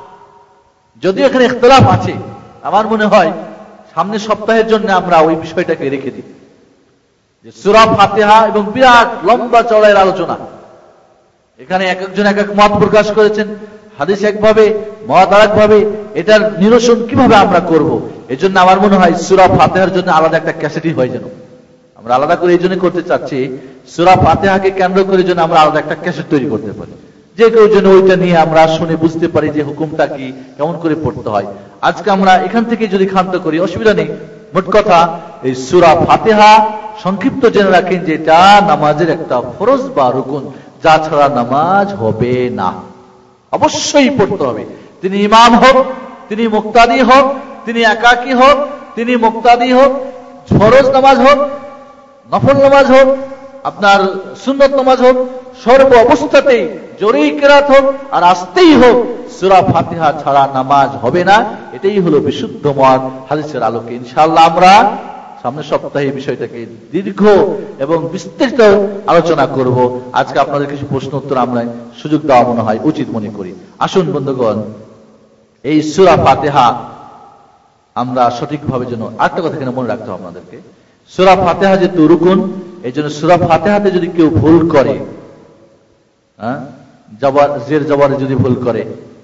Speaker 1: যদিও এখানে ইখতিলাফ আছে, আমার মনে হয় সামনের সপ্তাহের জন্য আমরা ওই বিষয়টাকে রেখে দিই, যে সূরা ফাতিহা এবং বিরাট লম্বা চওড়ার আলোচনা। এখানে এক একজন এক এক মত প্রকাশ করেছেন, হাদিস একভাবে, মত আরেকভাবে। এটার নিরসন কিভাবে আমরা করব, এজন্য আমার মনে হয় সূরা ফাতিহার জন্য আলাদা একটা ক্যাসেটই হয় যেন। আমরা আলাদা করে এই জন্য করতে চাচ্ছি, সূরা ফাতিহাকে কেন্দ্র করে যেন আমরা আলাদা একটা ক্যাসেট তৈরি করতে পারি, যে কেউ যেন ওইটা নিয়ে আমরা শুনে বুঝতে পারি যে হুকুমটা কি, কেমন করে পড়তে হয়। আজকে আমরা এখান থেকে যদি ক্ষান্ত করি অসুবিধা নেই। মোট কথা, এই সূরা ফাতিহা সংক্ষিপ্ত জেনে রাখেন যে এটা নামাজের একটা ফরজ বা রুকুন, যা ছাড়া নামাজ হবে না, অবশ্যই পড়তে হবে। তিনি ইমাম হোক, তিনি মুক্তাদি হোক, তিনি একাকী হোক, তিনি মুক্তাদি হোক, ফরজ নামাজ হোক, নফল নামাজ হোক, আপনার সুন্নত নামাজ হোক, সর্ব অবস্থাতেই জোরেই কেরাত হোক আর আস্তেই হোক, সূরা ফাতিহা ছাড়া নামাজ হবে না। এটাই হলো বিশুদ্ধ মত হাদিসের আলোকে। ইনশাআল্লাহ আমরা সামনের সপ্তাহে এই বিষয়টাকে দীর্ঘ এবং বিস্তারিত আলোচনা করব। আজকে আপনাদের কিছু প্রশ্ন উত্তর আমরা সুযোগ দেওয়া মনে হয় উচিত মনে করি। আসুন বন্ধুগণ, এই সূরা ফাতিহা আমরা সঠিকভাবে যেন, আরেকটা কথা এখানে মনে রাখতে হবে আপনাদেরকে, সূরা ফাতিহা যেহেতু রুকুন, এই জন্য সূরা ফাতিহাতে যদি কেউ ভুল করে, হ্যাঁ, জবর জের জবরে যদি ভুল করে,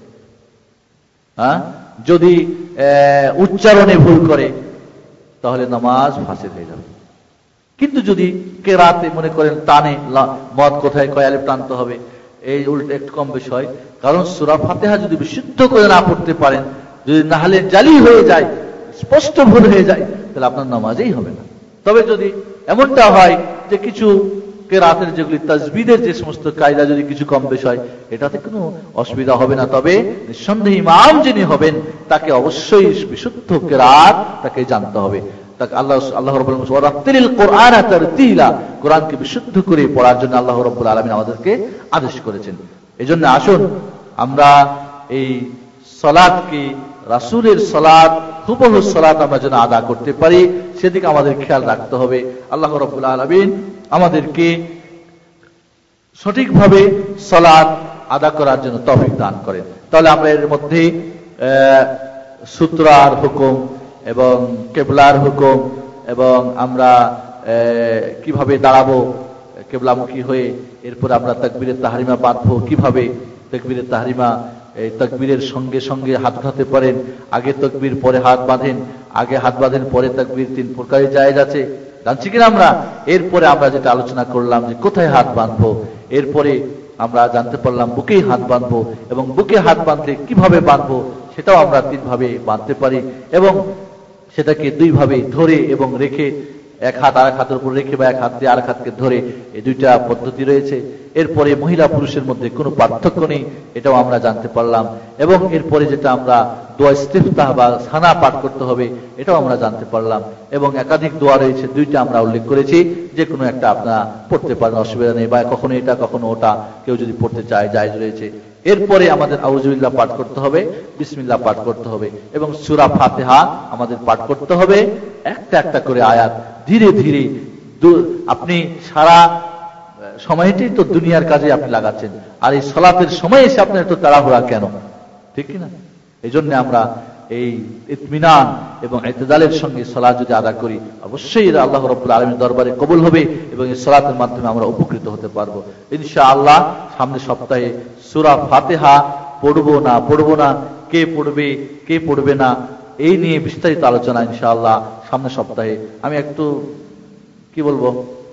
Speaker 1: হ্যাঁ, যদি উচ্চারণে ভুল করে, তাহলে নামাজ ফাসিদ হয়ে যাবে। কিন্তু যদি কেরাতে মনে করেন টানে, মদ কোথায় কয় আলিফ টানতে হবে, এই উল্টো একটু কম বেশি হয়। কারণ সূরা ফাতিহা যদি বিশুদ্ধ করে না পড়তে পারেন, যদি নাহলে জালি হয়ে যায়, স্পষ্ট ভুল হয়ে যায়, তাহলে আপনার নামাজই হবে না। তবে যদি এমনটা হয় যে কিছু কেরাতের যেগুলি তাজবিদের যে সমস্ত কায়দা যদি কিছু কম বেশ হয়, এটাতে কোনো অসুবিধা হবে না। তবে নিঃসন্দেহে ইমাম যিনি হবেন তাকে অবশ্যই বিশুদ্ধ কেরাত তাকে জানতে হবে। তাকে আল্লাহ আল্লাহ রাব্বুল আলামিন ওয়ারাত্তিলিল কুরআনা তারতিলা, কোরআনকে বিশুদ্ধ করে পড়ার জন্য আল্লাহ রাব্বুল আলামিন আমাদেরকে আদেশ করেছেন। এজন্য আসুন আমরা এই সালাতকে, রাসূলের সালাত, হুবহু সালাত আমরা যেন আদা করতে পারি, সেদিকে আমাদের খেয়াল রাখতে হবে। আল্লাহ রাব্বুল আলামিন আমাদেরকে সঠিকভাবে সালাত আদা করার জন্য তৌফিক দান করেন। তাহলে আমরা এর মধ্যে সূত্রার হুকুম এবং কিবলার হুকুম এবং আমরা কিভাবে দাঁড়াবো কিবলামুখী হয়ে, এরপর আমরা তাকবীরের তাহরিমা বাঁধবো কিভাবে, তাকবীরের তাহরিমা এই তাকবীরের সঙ্গে সঙ্গে হাত উঠাতে পারেন, আগে তাকবীর পরে হাত বাঁধেন, আগে হাত বাঁধেন পরে তাকবীর, তিন প্রকারে জায়েজ আছে, জানছি কিনা আমরা। এরপরে আমরা যেটা আলোচনা করলাম যে কোথায় হাত বাঁধবো, এরপরে আমরা জানতে পারলাম বুকেই হাত বাঁধবো এবং বুকে হাত বাঁধলে কিভাবে বাঁধবো, সেটাও আমরা তিনভাবে বাঁধতে পারি এবং সেটাকে দুইভাবে ধরে এবং রেখে, এক হাত আর এক হাতের উপর রেখে বা এক হাত দিয়ে আর এক হাতকে ধরে, এই দুইটা পদ্ধতি রয়েছে। এরপরে মহিলা পুরুষের মধ্যে কোনো পার্থক্য নেই, এটাও আমরা জানতে পারলাম। এবং এরপরে যেটা আমরা দোয়া ইস্তিফতাহ বা সানা পাঠ করতে হবে, এটাও আমরা জানতে পারলাম। এবং একাধিক দোয়া রয়েছে, দুইটা আমরা উল্লেখ করেছি, যে কোনো একটা আপনারা পড়তে পারেন, অসুবিধা নেই, বা কখনো এটা কখনো ওটা কেউ যদি পড়তে চায় জায়েজ রয়েছে। এরপরে আমাদের আউযুবিল্লাহ পাঠ করতে হবে, বিসমিল্লাহ পাঠ করতে হবে এবং সূরা ফাতিহা আমাদের পাঠ করতে হবে, একটা একটা করে আয়াত ধীরে ধীরে। আপনি সারা সময়টি তো দুনিয়ার কাজে আপনি লাগাচ্ছেন, আর এই সালাতের সময় এসে আপনার এত তাড়াহুড়া কেন? ঠিক কিনা? এই জন্য আমরা এই ইতমিনান এবং ইতিদালের সঙ্গে সালাত যদি আদা করি, অবশ্যই আল্লাহ রাব্বুল আলামিনের দরবারে কবুল হবে এবং এই সালাতের মাধ্যমে আমরা উপকৃত হতে পারবো ইনশাআল্লাহ। সামনের সপ্তাহে সূরা ফাতিহা পড়বো না পড়বো না, কে পড়বে কে পড়বে না, এই নিয়ে বিস্তারিত আলোচনা ইনশাআল্লাহ সামনের সপ্তাহে। আমি একটু কি বলবো,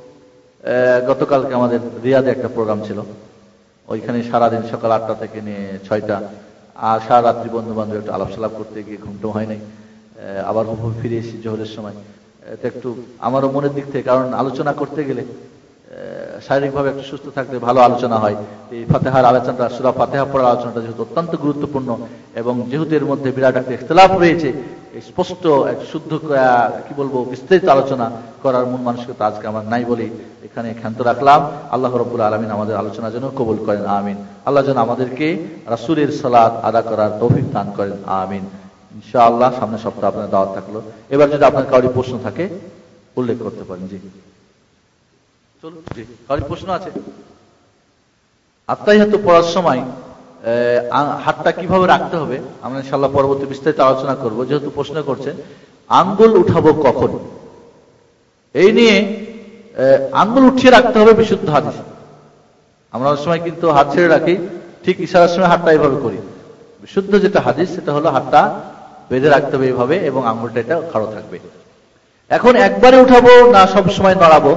Speaker 1: গতকালকে আমাদের রিয়াদে একটা প্রোগ্রাম ছিল, ওইখানে সারাদিন সকাল আটটা থেকে নিয়ে ছয়টা, আর সারা রাত্রি বন্ধু বান্ধব একটু আলাপ সালাপ করতে গিয়ে ঘুমটো হয় নাই। আবার হুবহু ফিরে এসেছি জোহরের সময়। এটা একটু আমারও মনের দিক থেকে, কারণ আলোচনা করতে গেলে শারীরিকভাবে একটু সুস্থ থাকলে ভালো আলোচনা হয়। এই ফাতিহার আলোচনাটা, সূরা ফাতিহা পড়ার আলোচনাটা যেহেতু অত্যন্ত গুরুত্বপূর্ণ এবং যেহেতু এর মধ্যে বিরাট একটা ইখতিলাফ রয়েছে, স্পষ্ট এক শুদ্ধ কি বলবো বিস্তারিত আলোচনা করার মন মানসিকতা আজকে আমার নাই বলে এখানে ক্ষান্ত রাখলাম। আল্লাহ রাব্বুল আলামিন আমাদের আলোচনার জন্য কবুল করেন, আমিন। আল্লাহ যেন আমাদেরকে রাসূলের সালাত আদা করার তৌফিক দান করেন, আমিন। ইনশাআল্লাহ সামনের সপ্তাহে আপনার দাওয়াত থাকলো। এবার যদি আপনার কারো প্রশ্ন থাকে উল্লেখ করতে পারেন। জি চলুন, জি কারো প্রশ্ন আছে? আত্তাহিয়াত পড়ার সময় হাতটা কিভাবে রাখতে হবে আমরা ইনশাআল্লাহ পরবর্তী বিস্তারিত আলোচনা করব। যেহেতু প্রশ্ন করছেন আঙ্গুল উঠাবো কখন, এই নিয়ে আঙ্গুল উঠিয়ে রাখতে হবে বিশুদ্ধ হাদিস। আমরা অনেক সময় কিন্তু হাত ছেড়ে রাখি, ঠিক ইশারার সময় হাতটা এইভাবে করি। বিশুদ্ধ যেটা হাদিস সেটা হলো হাতটা বেঁধে রাখতে হবে এইভাবে এবং আঙ্গুলটা এটা খাড়ো থাকবে। এখন একবারে উঠাবো না সব সময় নড়াবো?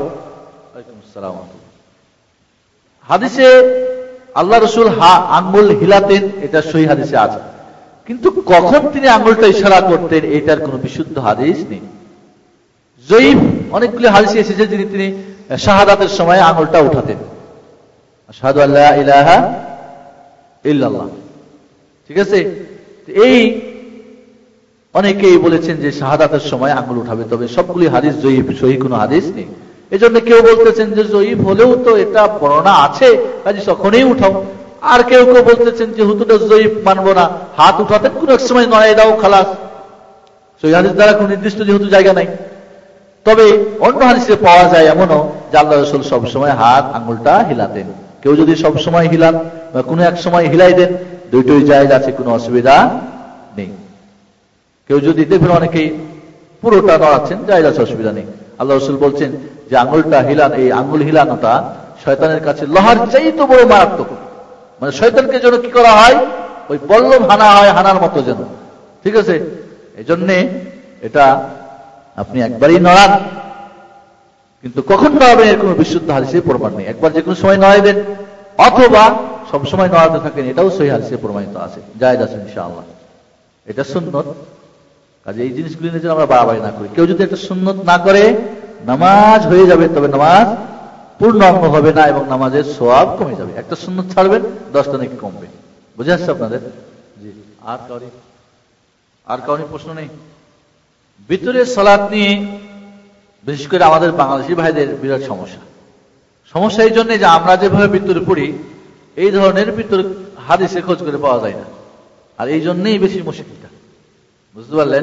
Speaker 1: হাদিসে আল্লাহ রাসূল হা আঙ্গুল হিলাতেন, এটা সহিহ হাদিসে আছে, কিন্তু কখন তিনি আঙ্গুলটা ইশারা করতেন এটার কোনো বিশুদ্ধ হাদিস নেই। জয়ীফ অনেকগুলি হাদিসে এসেছে যিনি তিনি শাহাদাতের সময় আঙ্গুলটা উঠাতেন, আশহাদু আল্লা ইলাহা ইল্লাল্লাহ। ঠিক আছে, এই অনেকেই বলেছেন যে শাহাদাতের সময় আঙ্গুল উঠাবে, তবে সবগুলি হাদিস জয়ীফ, সহিহ কোনো হাদিস নেই। এই জন্য কেউ বলতেছেন যে জয়ীফ হলেও তো এটা বর্ণনা আছে, কাজে তখনই উঠাও। আর কেউ কেউ বলতেছেন যে হুতুটা জয়ীফ মানবো না, হাত উঠাতেন কোন এক সময় নড়াই দাও খালাস, সহিহ হাদিস দ্বারা কোন নির্দিষ্ট যেহেতু জায়গা নাই। তবে অন্য হাদিসে পাওয়া যায় এমনও যে আল্লাহ রাসূল সবসময় হাত আঙ্গুলটা হিলাতেন। কেউ যদি সবসময় হিলান বা কোনো এক সময় হিলাই দেন, দুইটোই জায়েজ আছে, কোনো অসুবিধা নেই। কেউ যদি দেখবেন অনেকেই পুরোটা নড়াচ্ছেন, জায়েজ আছে, অসুবিধা নেই। আল্লাহ রাসূল বলছেন যে আঙ্গুলটা হিলান, এই আঙ্গুল হিলানোটা শয়তানের কাছে লোহার চাইতে বড় মারাত্মক। মানে শয়তানকে যেন কি করা হয়, ওই বল্লম হানা হয়, হানার মতো যেন। ঠিক আছে, এই জন্যে এটা আপনি একবারই নড়ান, কিন্তু কখন নড়াবেন এর কোনো বিশুদ্ধ হাদিসে প্রমাণ নেই। একবার যে কোনো সময় নড়াই দেন অথবা সব সময় নড়াতে থাকেন, এটাও সহিহ হাদিসে প্রমাণিত আছে, জায়েজ আছে ইনশাআল্লাহ। এটা সুন্নত, কাজে এই জিনিসগুলি নিয়ে আমরা বাড়াবাড়ি না করি। কেউ যদি একটা সুন্নত না করে নামাজ হয়ে যাবে, তবে নামাজ পূর্ণ অঙ্গ হবে না এবং নামাজের সওয়াব কমে যাবে। একটা সুন্নত ছাড়বেন, দশটা নাকি কমবে। বুঝে আসছে আপনাদের? জি। আর কাউরি আর কাউরি প্রশ্ন নেই? ভিতরের সালাত নিয়ে বিশেষ করে আমাদের বাংলাদেশি ভাইদের বিরাট সমস্যা। সমস্যা এই জন্য যে আমরা যেভাবে ভিতরে পড়ি এই ধরনের ভিতর হাদিসে খোঁজ করে পাওয়া যায় না, আর এই জন্যই বেশি মুশকিলটা। বুঝতে পারলেন?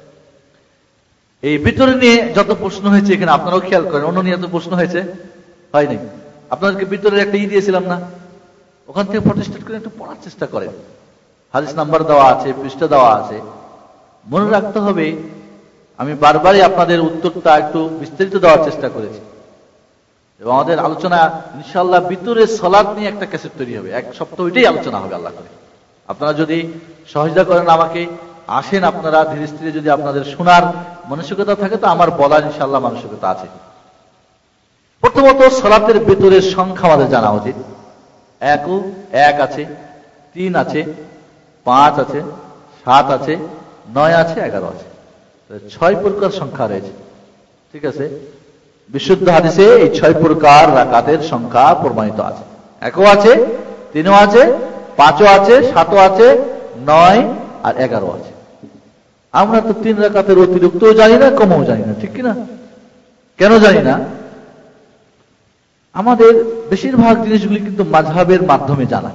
Speaker 1: এই ভিতরে নিয়ে যত প্রশ্ন হয়েছে এখানে আপনারাও খেয়াল করেন, অন্য নিয়ে এত প্রশ্ন হয়েছে হয়নি। আপনাদেরকে ভিতরের একটা ই দিয়েছিলাম না, ওখান থেকে প্রতিষ্ঠা করে একটু পড়ার চেষ্টা করেন। হাদিস নাম্বার দেওয়া আছে, পৃষ্ঠা দেওয়া আছে। মনে রাখতে হবে, আমি বারবারই আপনাদের উত্তরটা একটু বিস্তারিত দেওয়ার চেষ্টা করেছি এবং আমাদের আলোচনা ইনশাআল্লাহ ভিতরের সালাত নিয়ে একটা ক্যাসেট তৈরি হবে, এক সপ্তাহ ওইটাই আলোচনা হবে আল্লাহ করে। আপনারা যদি সহযোগিতা করেন আমাকে, আসেন আপনারা ধীরে ধীরে, যদি আপনাদের শোনার মানসিকতা থাকে তো আমার বলার ইনশাআল্লাহ মানসিকতা আছে। প্রথমত সালাতের ভেতরের সংখ্যা আমাদের জানা উচিত। এক এক আছে, তিন আছে, পাঁচ আছে, সাত আছে, নয় আছে, এগারো আছে, ছয় প্রকার সংখ্যা রয়েছে। ঠিক আছে, বিশুদ্ধ হাদিসে এই ছয় প্রকার রাকাতের সংখ্যা প্রমাণিত আছে। একও আছে, তিনও আছে, পাঁচও আছে, সাতও আছে, নয় আর এগারো আছে। আমরা তো তিন রাকাতের অতিরিক্তও জানি না, কমও জানি না, ঠিক কিনা? কেন জানি না? আমাদের বেশিরভাগ জিনিসগুলি কিন্তু মাযহাবের মাধ্যমে জানা।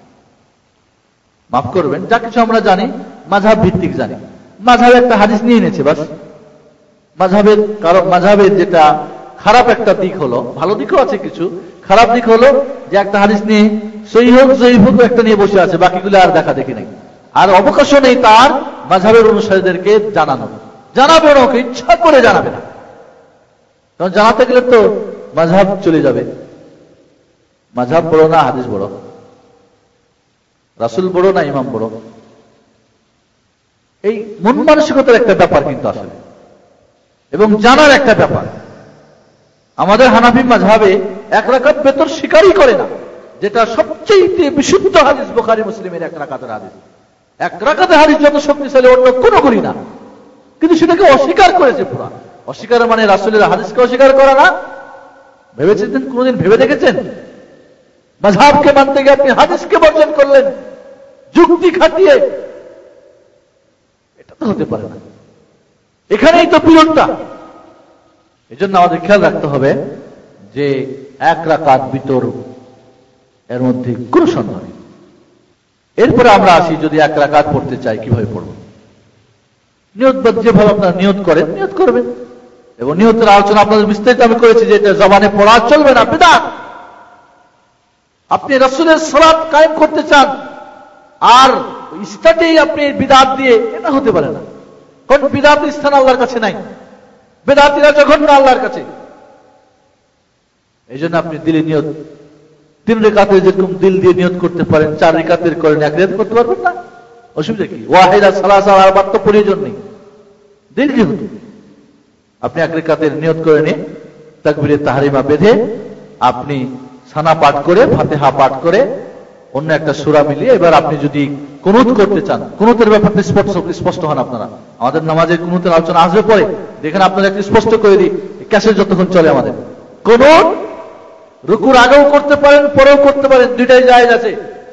Speaker 1: মাফ করবেন, যা কিছু আমরা জানি মাযহাব ভিত্তিক জানি। মাযহাব একটা হাদিস নিয়ে এনেছে বাস। মাযহাবের কারণ মাযহাবের যেটা খারাপ একটা দিক হলো, ভালো দিকও আছে কিছু, খারাপ দিক হলো যে একটা হাদিস নিয়ে সহিহ হোক জয়ীফ হোক একটা নিয়ে বসে আছে, বাকিগুলো আর দেখা দেখি নাই, আর অবকাশও নেই তার মাযহাবের অনুসারীদেরকে জানানো। জানাবে না, ওকে ইচ্ছা করে জানাবে না, কারণ জানাতে গেলে তো মাযহাব চলে যাবে। মাযহাব বড় না হাদিস বড়? রাসূল বড় না ইমাম বড়? এই মন মানসিকতার একটা ব্যাপার কিন্তু আসলে, এবং জানার একটা ব্যাপার। আমাদের হানাফি মাযহাবে এক রাকাত বেতর স্বীকারই করে না, যেটা সবচেয়ে বিশুদ্ধ হাদিস বুখারী মুসলিমের এক রাকাতের হাদিস। এক রাকাতের হাদিস যত শক্তিশালী অন্য কোনো করি না, কিন্তু সেটাকে অস্বীকার করেছে পুরা। অস্বীকার মানে রাসূলের হাদিসকে অস্বীকার করা না। ভেবেছেন কোনদিন? ভেবে দেখেছেন? মাযহাবকে মানতে গিয়ে আপনি হাদিসকে বর্জন করলেন যুক্তি খাটিয়ে, এটা তো হতে পারে না। এখানেই তো পীড়নটা। এই জন্য আমাদের খেয়াল রাখতে হবে যে এক রাকাত বিতর এর মধ্যে কোনো সন্দেহ নেই। এরপরে আমরা আসি, যদি এক রাকাত পড়তে চাই কিভাবে পড়ব? নিয়ত, যেভাবে আপনারা নিয়ত করেন নিয়ত করবেন, এবং নিয়তের আলোচনা আপনাদের বিস্তারিত আমি করেছি যে এটা জবানে পড়া চলবে না, বিদআত। আপনি রাসূলের সালাত কায়েম করতে চান আর স্টার্টেই আপনি বিদআত দিয়ে, এটা হতে পারে না। কোন বিদআতের স্থান আল্লাহর কাছে নাই, বিদআতিরা জঘন্য আল্লাহর কাছে। এই জন্য আপনি দিলে নিয়ত, তিন রাকাতে যেরকম দিল দিয়ে নিয়ত করতে পারেন, চার রাকাতের করেন, এক রাকাত করতে পারবেন না, অসুবিধা কি? ওয়াহিদা সালাসা আরবাত তো প্রয়োজন নেই, দিল যেহেতু আপনি এক রাকাতের নিয়ত করে নিয়ে তাকবীরে তাহরিমা বেঁধে আপনি সানা পাঠ করে, ফাতিহা পাঠ করে, অন্য একটা সূরা মিলিয়ে এবার আপনি যদি কুনুত করতে চান, কুনুতের ব্যাপারটা স্পষ্ট স্পষ্ট হন আপনারা। আমাদের নামাজের কুনুতের আলোচনা আসবে পরে, দেখেন আপনারা একটু স্পষ্ট করে দিই, ক্যাসেট যতক্ষণ চলে আমাদের। কুনুত রুকুর আগেও করতে পারেন, পরেও করতে পারেন, দুইটাই জায়েজ আছে,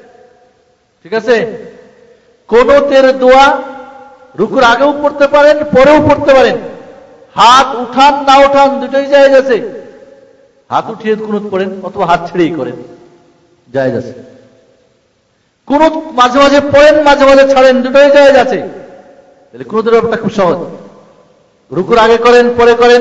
Speaker 1: ঠিক আছে? কুনুতের দোয়া রুকুর আগেও পড়তে পারেন, পরেও পড়তে পারেন। হাত উঠান না উঠান দুটোই জায়েজ আছে। হাত উঠিয়ে কুনুত পড়েন অথবা হাত ছেড়েই করেন, জায়েজ আছে। কুনুত মাঝে মাঝে পড়েন, মাঝে মাঝে ছাড়েন, দুটোই জায়েজ আছে। তাহলে কুনুতের ব্যাপারটা খুব সহজ। রুকুর আগে করেন, পরে করেন,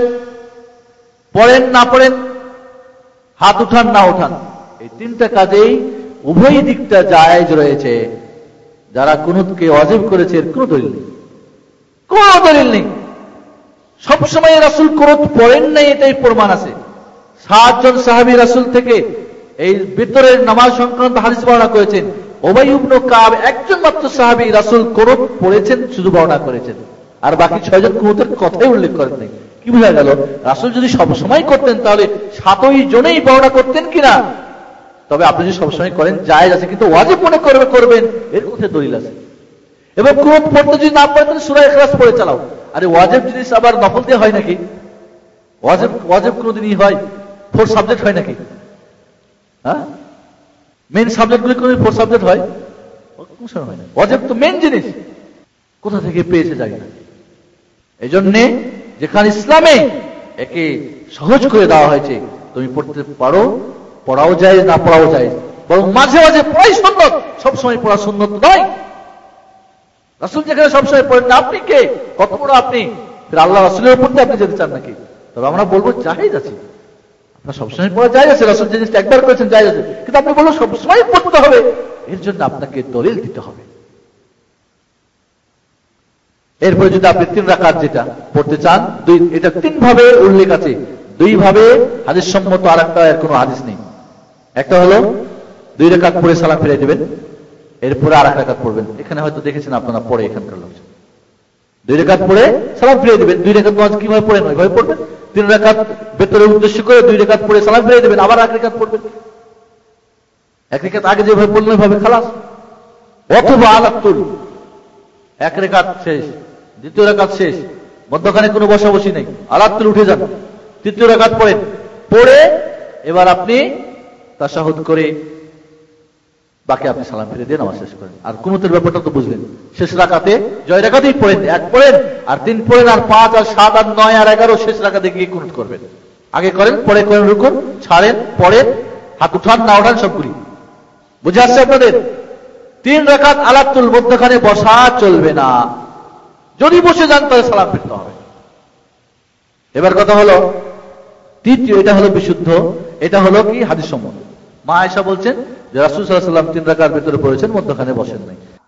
Speaker 1: পড়েন না পড়েন, হাত উঠান না উঠান, এই তিনটা কাজেই উভয় দিকটা জায়েজ রয়েছে। যারা কুনুতকে ওয়াজিব করেছে এর কোনো দলিল নেই, কোনো দলিল নেই। সবসময় রাসূল কুনুত পড়েন নাই এটাই প্রমাণ আছে। সাতজন সাহাবী রাসূল থেকে এই ভিতরের নামাজ সংক্রান্ত হাদিস বর্ণনা করেছেন। উবাই ইবনে কাব একজন মাত্র সাহাবী রাসূল কুনুত পড়েছেন, শুধু বর্ণনা করেছেন, আর বাকি ছয়জন কুনুতের কথাই উল্লেখ করেন নাই। কি বোঝা গেল? রাসূল যদি সবসময় করতেন তাহলে সাতই জনেই বর্ণনা করতেন কিনা? তবে আপনি যদি সবসময় করেন জায়েজ আছে, কিন্তু ওয়াজিব মনে করবে করবেন এর কোথায় দলিল আছে? এবং কুনুত পড়তে যদি না পারেন তাহলে সূরা ইখলাস পড়ে চালাও। আরে ওয়াজিব জিনিস আবার নফল দিয়ে হয় নাকি? ওয়াজিব ওয়াজিব কোনদিনই হয় ফোর সাবজেক্ট হয় নাকি? হ্যাঁ, মেন সাবজেক্টগুলি কোন ফোর সাবজেক্ট হয়? হয় না। ওয়াজিব তো মেন জিনিস, কোথা থেকে পেয়েছে জানি না। এই জন্যে যেখানে ইসলামে একে সহজ করে দেওয়া হয়েছে, তুমি পড়তে পারো, পড়াও যায়, না পড়াও যায়, বরং মাঝে মাঝে পড়াই সুন্নত, সবসময় পড়া সুন্নত নয়। রাসূল যেখানে সবসময় পড়েন না, আপনি কে? কত বড় আপনি? আল্লাহ রাসূলের উপর আপনি যেতে চান নাকি? তবে আমরা বলবো জায়েজ আছে, আপনার সবসময় পড়া জায়েজ আছে, রাসূল জিনিসটা একবার করেছেন জায়েজ আছে, কিন্তু আপনি বলবো সবসময় পড়তে হবে, এর জন্য আপনাকে দলিল দিতে হবে। এরপরে যদি আপনি তিন রাকাত যেটা পড়তে চান, দুই, এটা তিন ভাবে উল্লেখ আছে, দুই ভাবে হাদিস সম্মত, আর একটা এর কোনো হাদিস নেই। একটা হলো দুই রাকাত পড়ে সালাম ফিরিয়ে দিবেন, এরপরে আর এক রাকাত পড়বেন। এখানে হয়তো দেখেছেন আপনারা পড়ে, এখানকার লোক দুই রাকাত পড়ে সালাম ফিরিয়ে দিবেন। দুই রাকাত নামাজ কিভাবে পড়েন ওইভাবে পড়বেন। তিন রাকাত ভেতরে উদ্দেশ্য করে দুই রাকাত পড়ে সালাম ফিরিয়ে দিবেন, আবার এক রাকাত পড়বেন। এক রাকাত আগে যেভাবে পড়লেন ওইভাবে খালাস। অথবা আলাতুল এক রেখাত শেষ, দ্বিতীয় রেখাত শেষ, মধ্যখানে কোনো বসাবসি নেই, আলাত তুলে উঠে যান, তৃতীয় রেখাত পড়েন, পড়ে এবার আপনি তাশাহুদ করে বাকি আপনি সালাম ফিরে দিয়ে নামাজ শেষ করেন। আর কুনুতের ব্যাপারটা তো বুঝলেন, শেষ রাকাতে জয় রাকাতেই পড়েন, এক পড়েন আর তিন পড়েন আর পাঁচ আর সাত আর নয় আর এগারো শেষ রাকাতে গিয়ে কুনুত করবেন। আগে করেন, পরে করেন রুকুন, ছাড়েন, পড়েন, হাত উঠান না উঠান সবগুলি বুঝে আসছে আপনাদের। তিন রাকাত আলাতুল মধ্যখানে বসা চলবে না, যদি বসে যান তাহলে সালাম ফিরতে হবে। এবার কথা হলো তৃতীয়, এটা হলো বিশুদ্ধ, এটা হলো কি হাদিস সম্মত। মা আয়েশা বলছেন যে রাসূল সাল্লাল্লাহু আলাইহি ওয়াসাল্লাম তিন রাকাত ভিতরে পড়েছেন, মধ্যখানে বসেন নাই।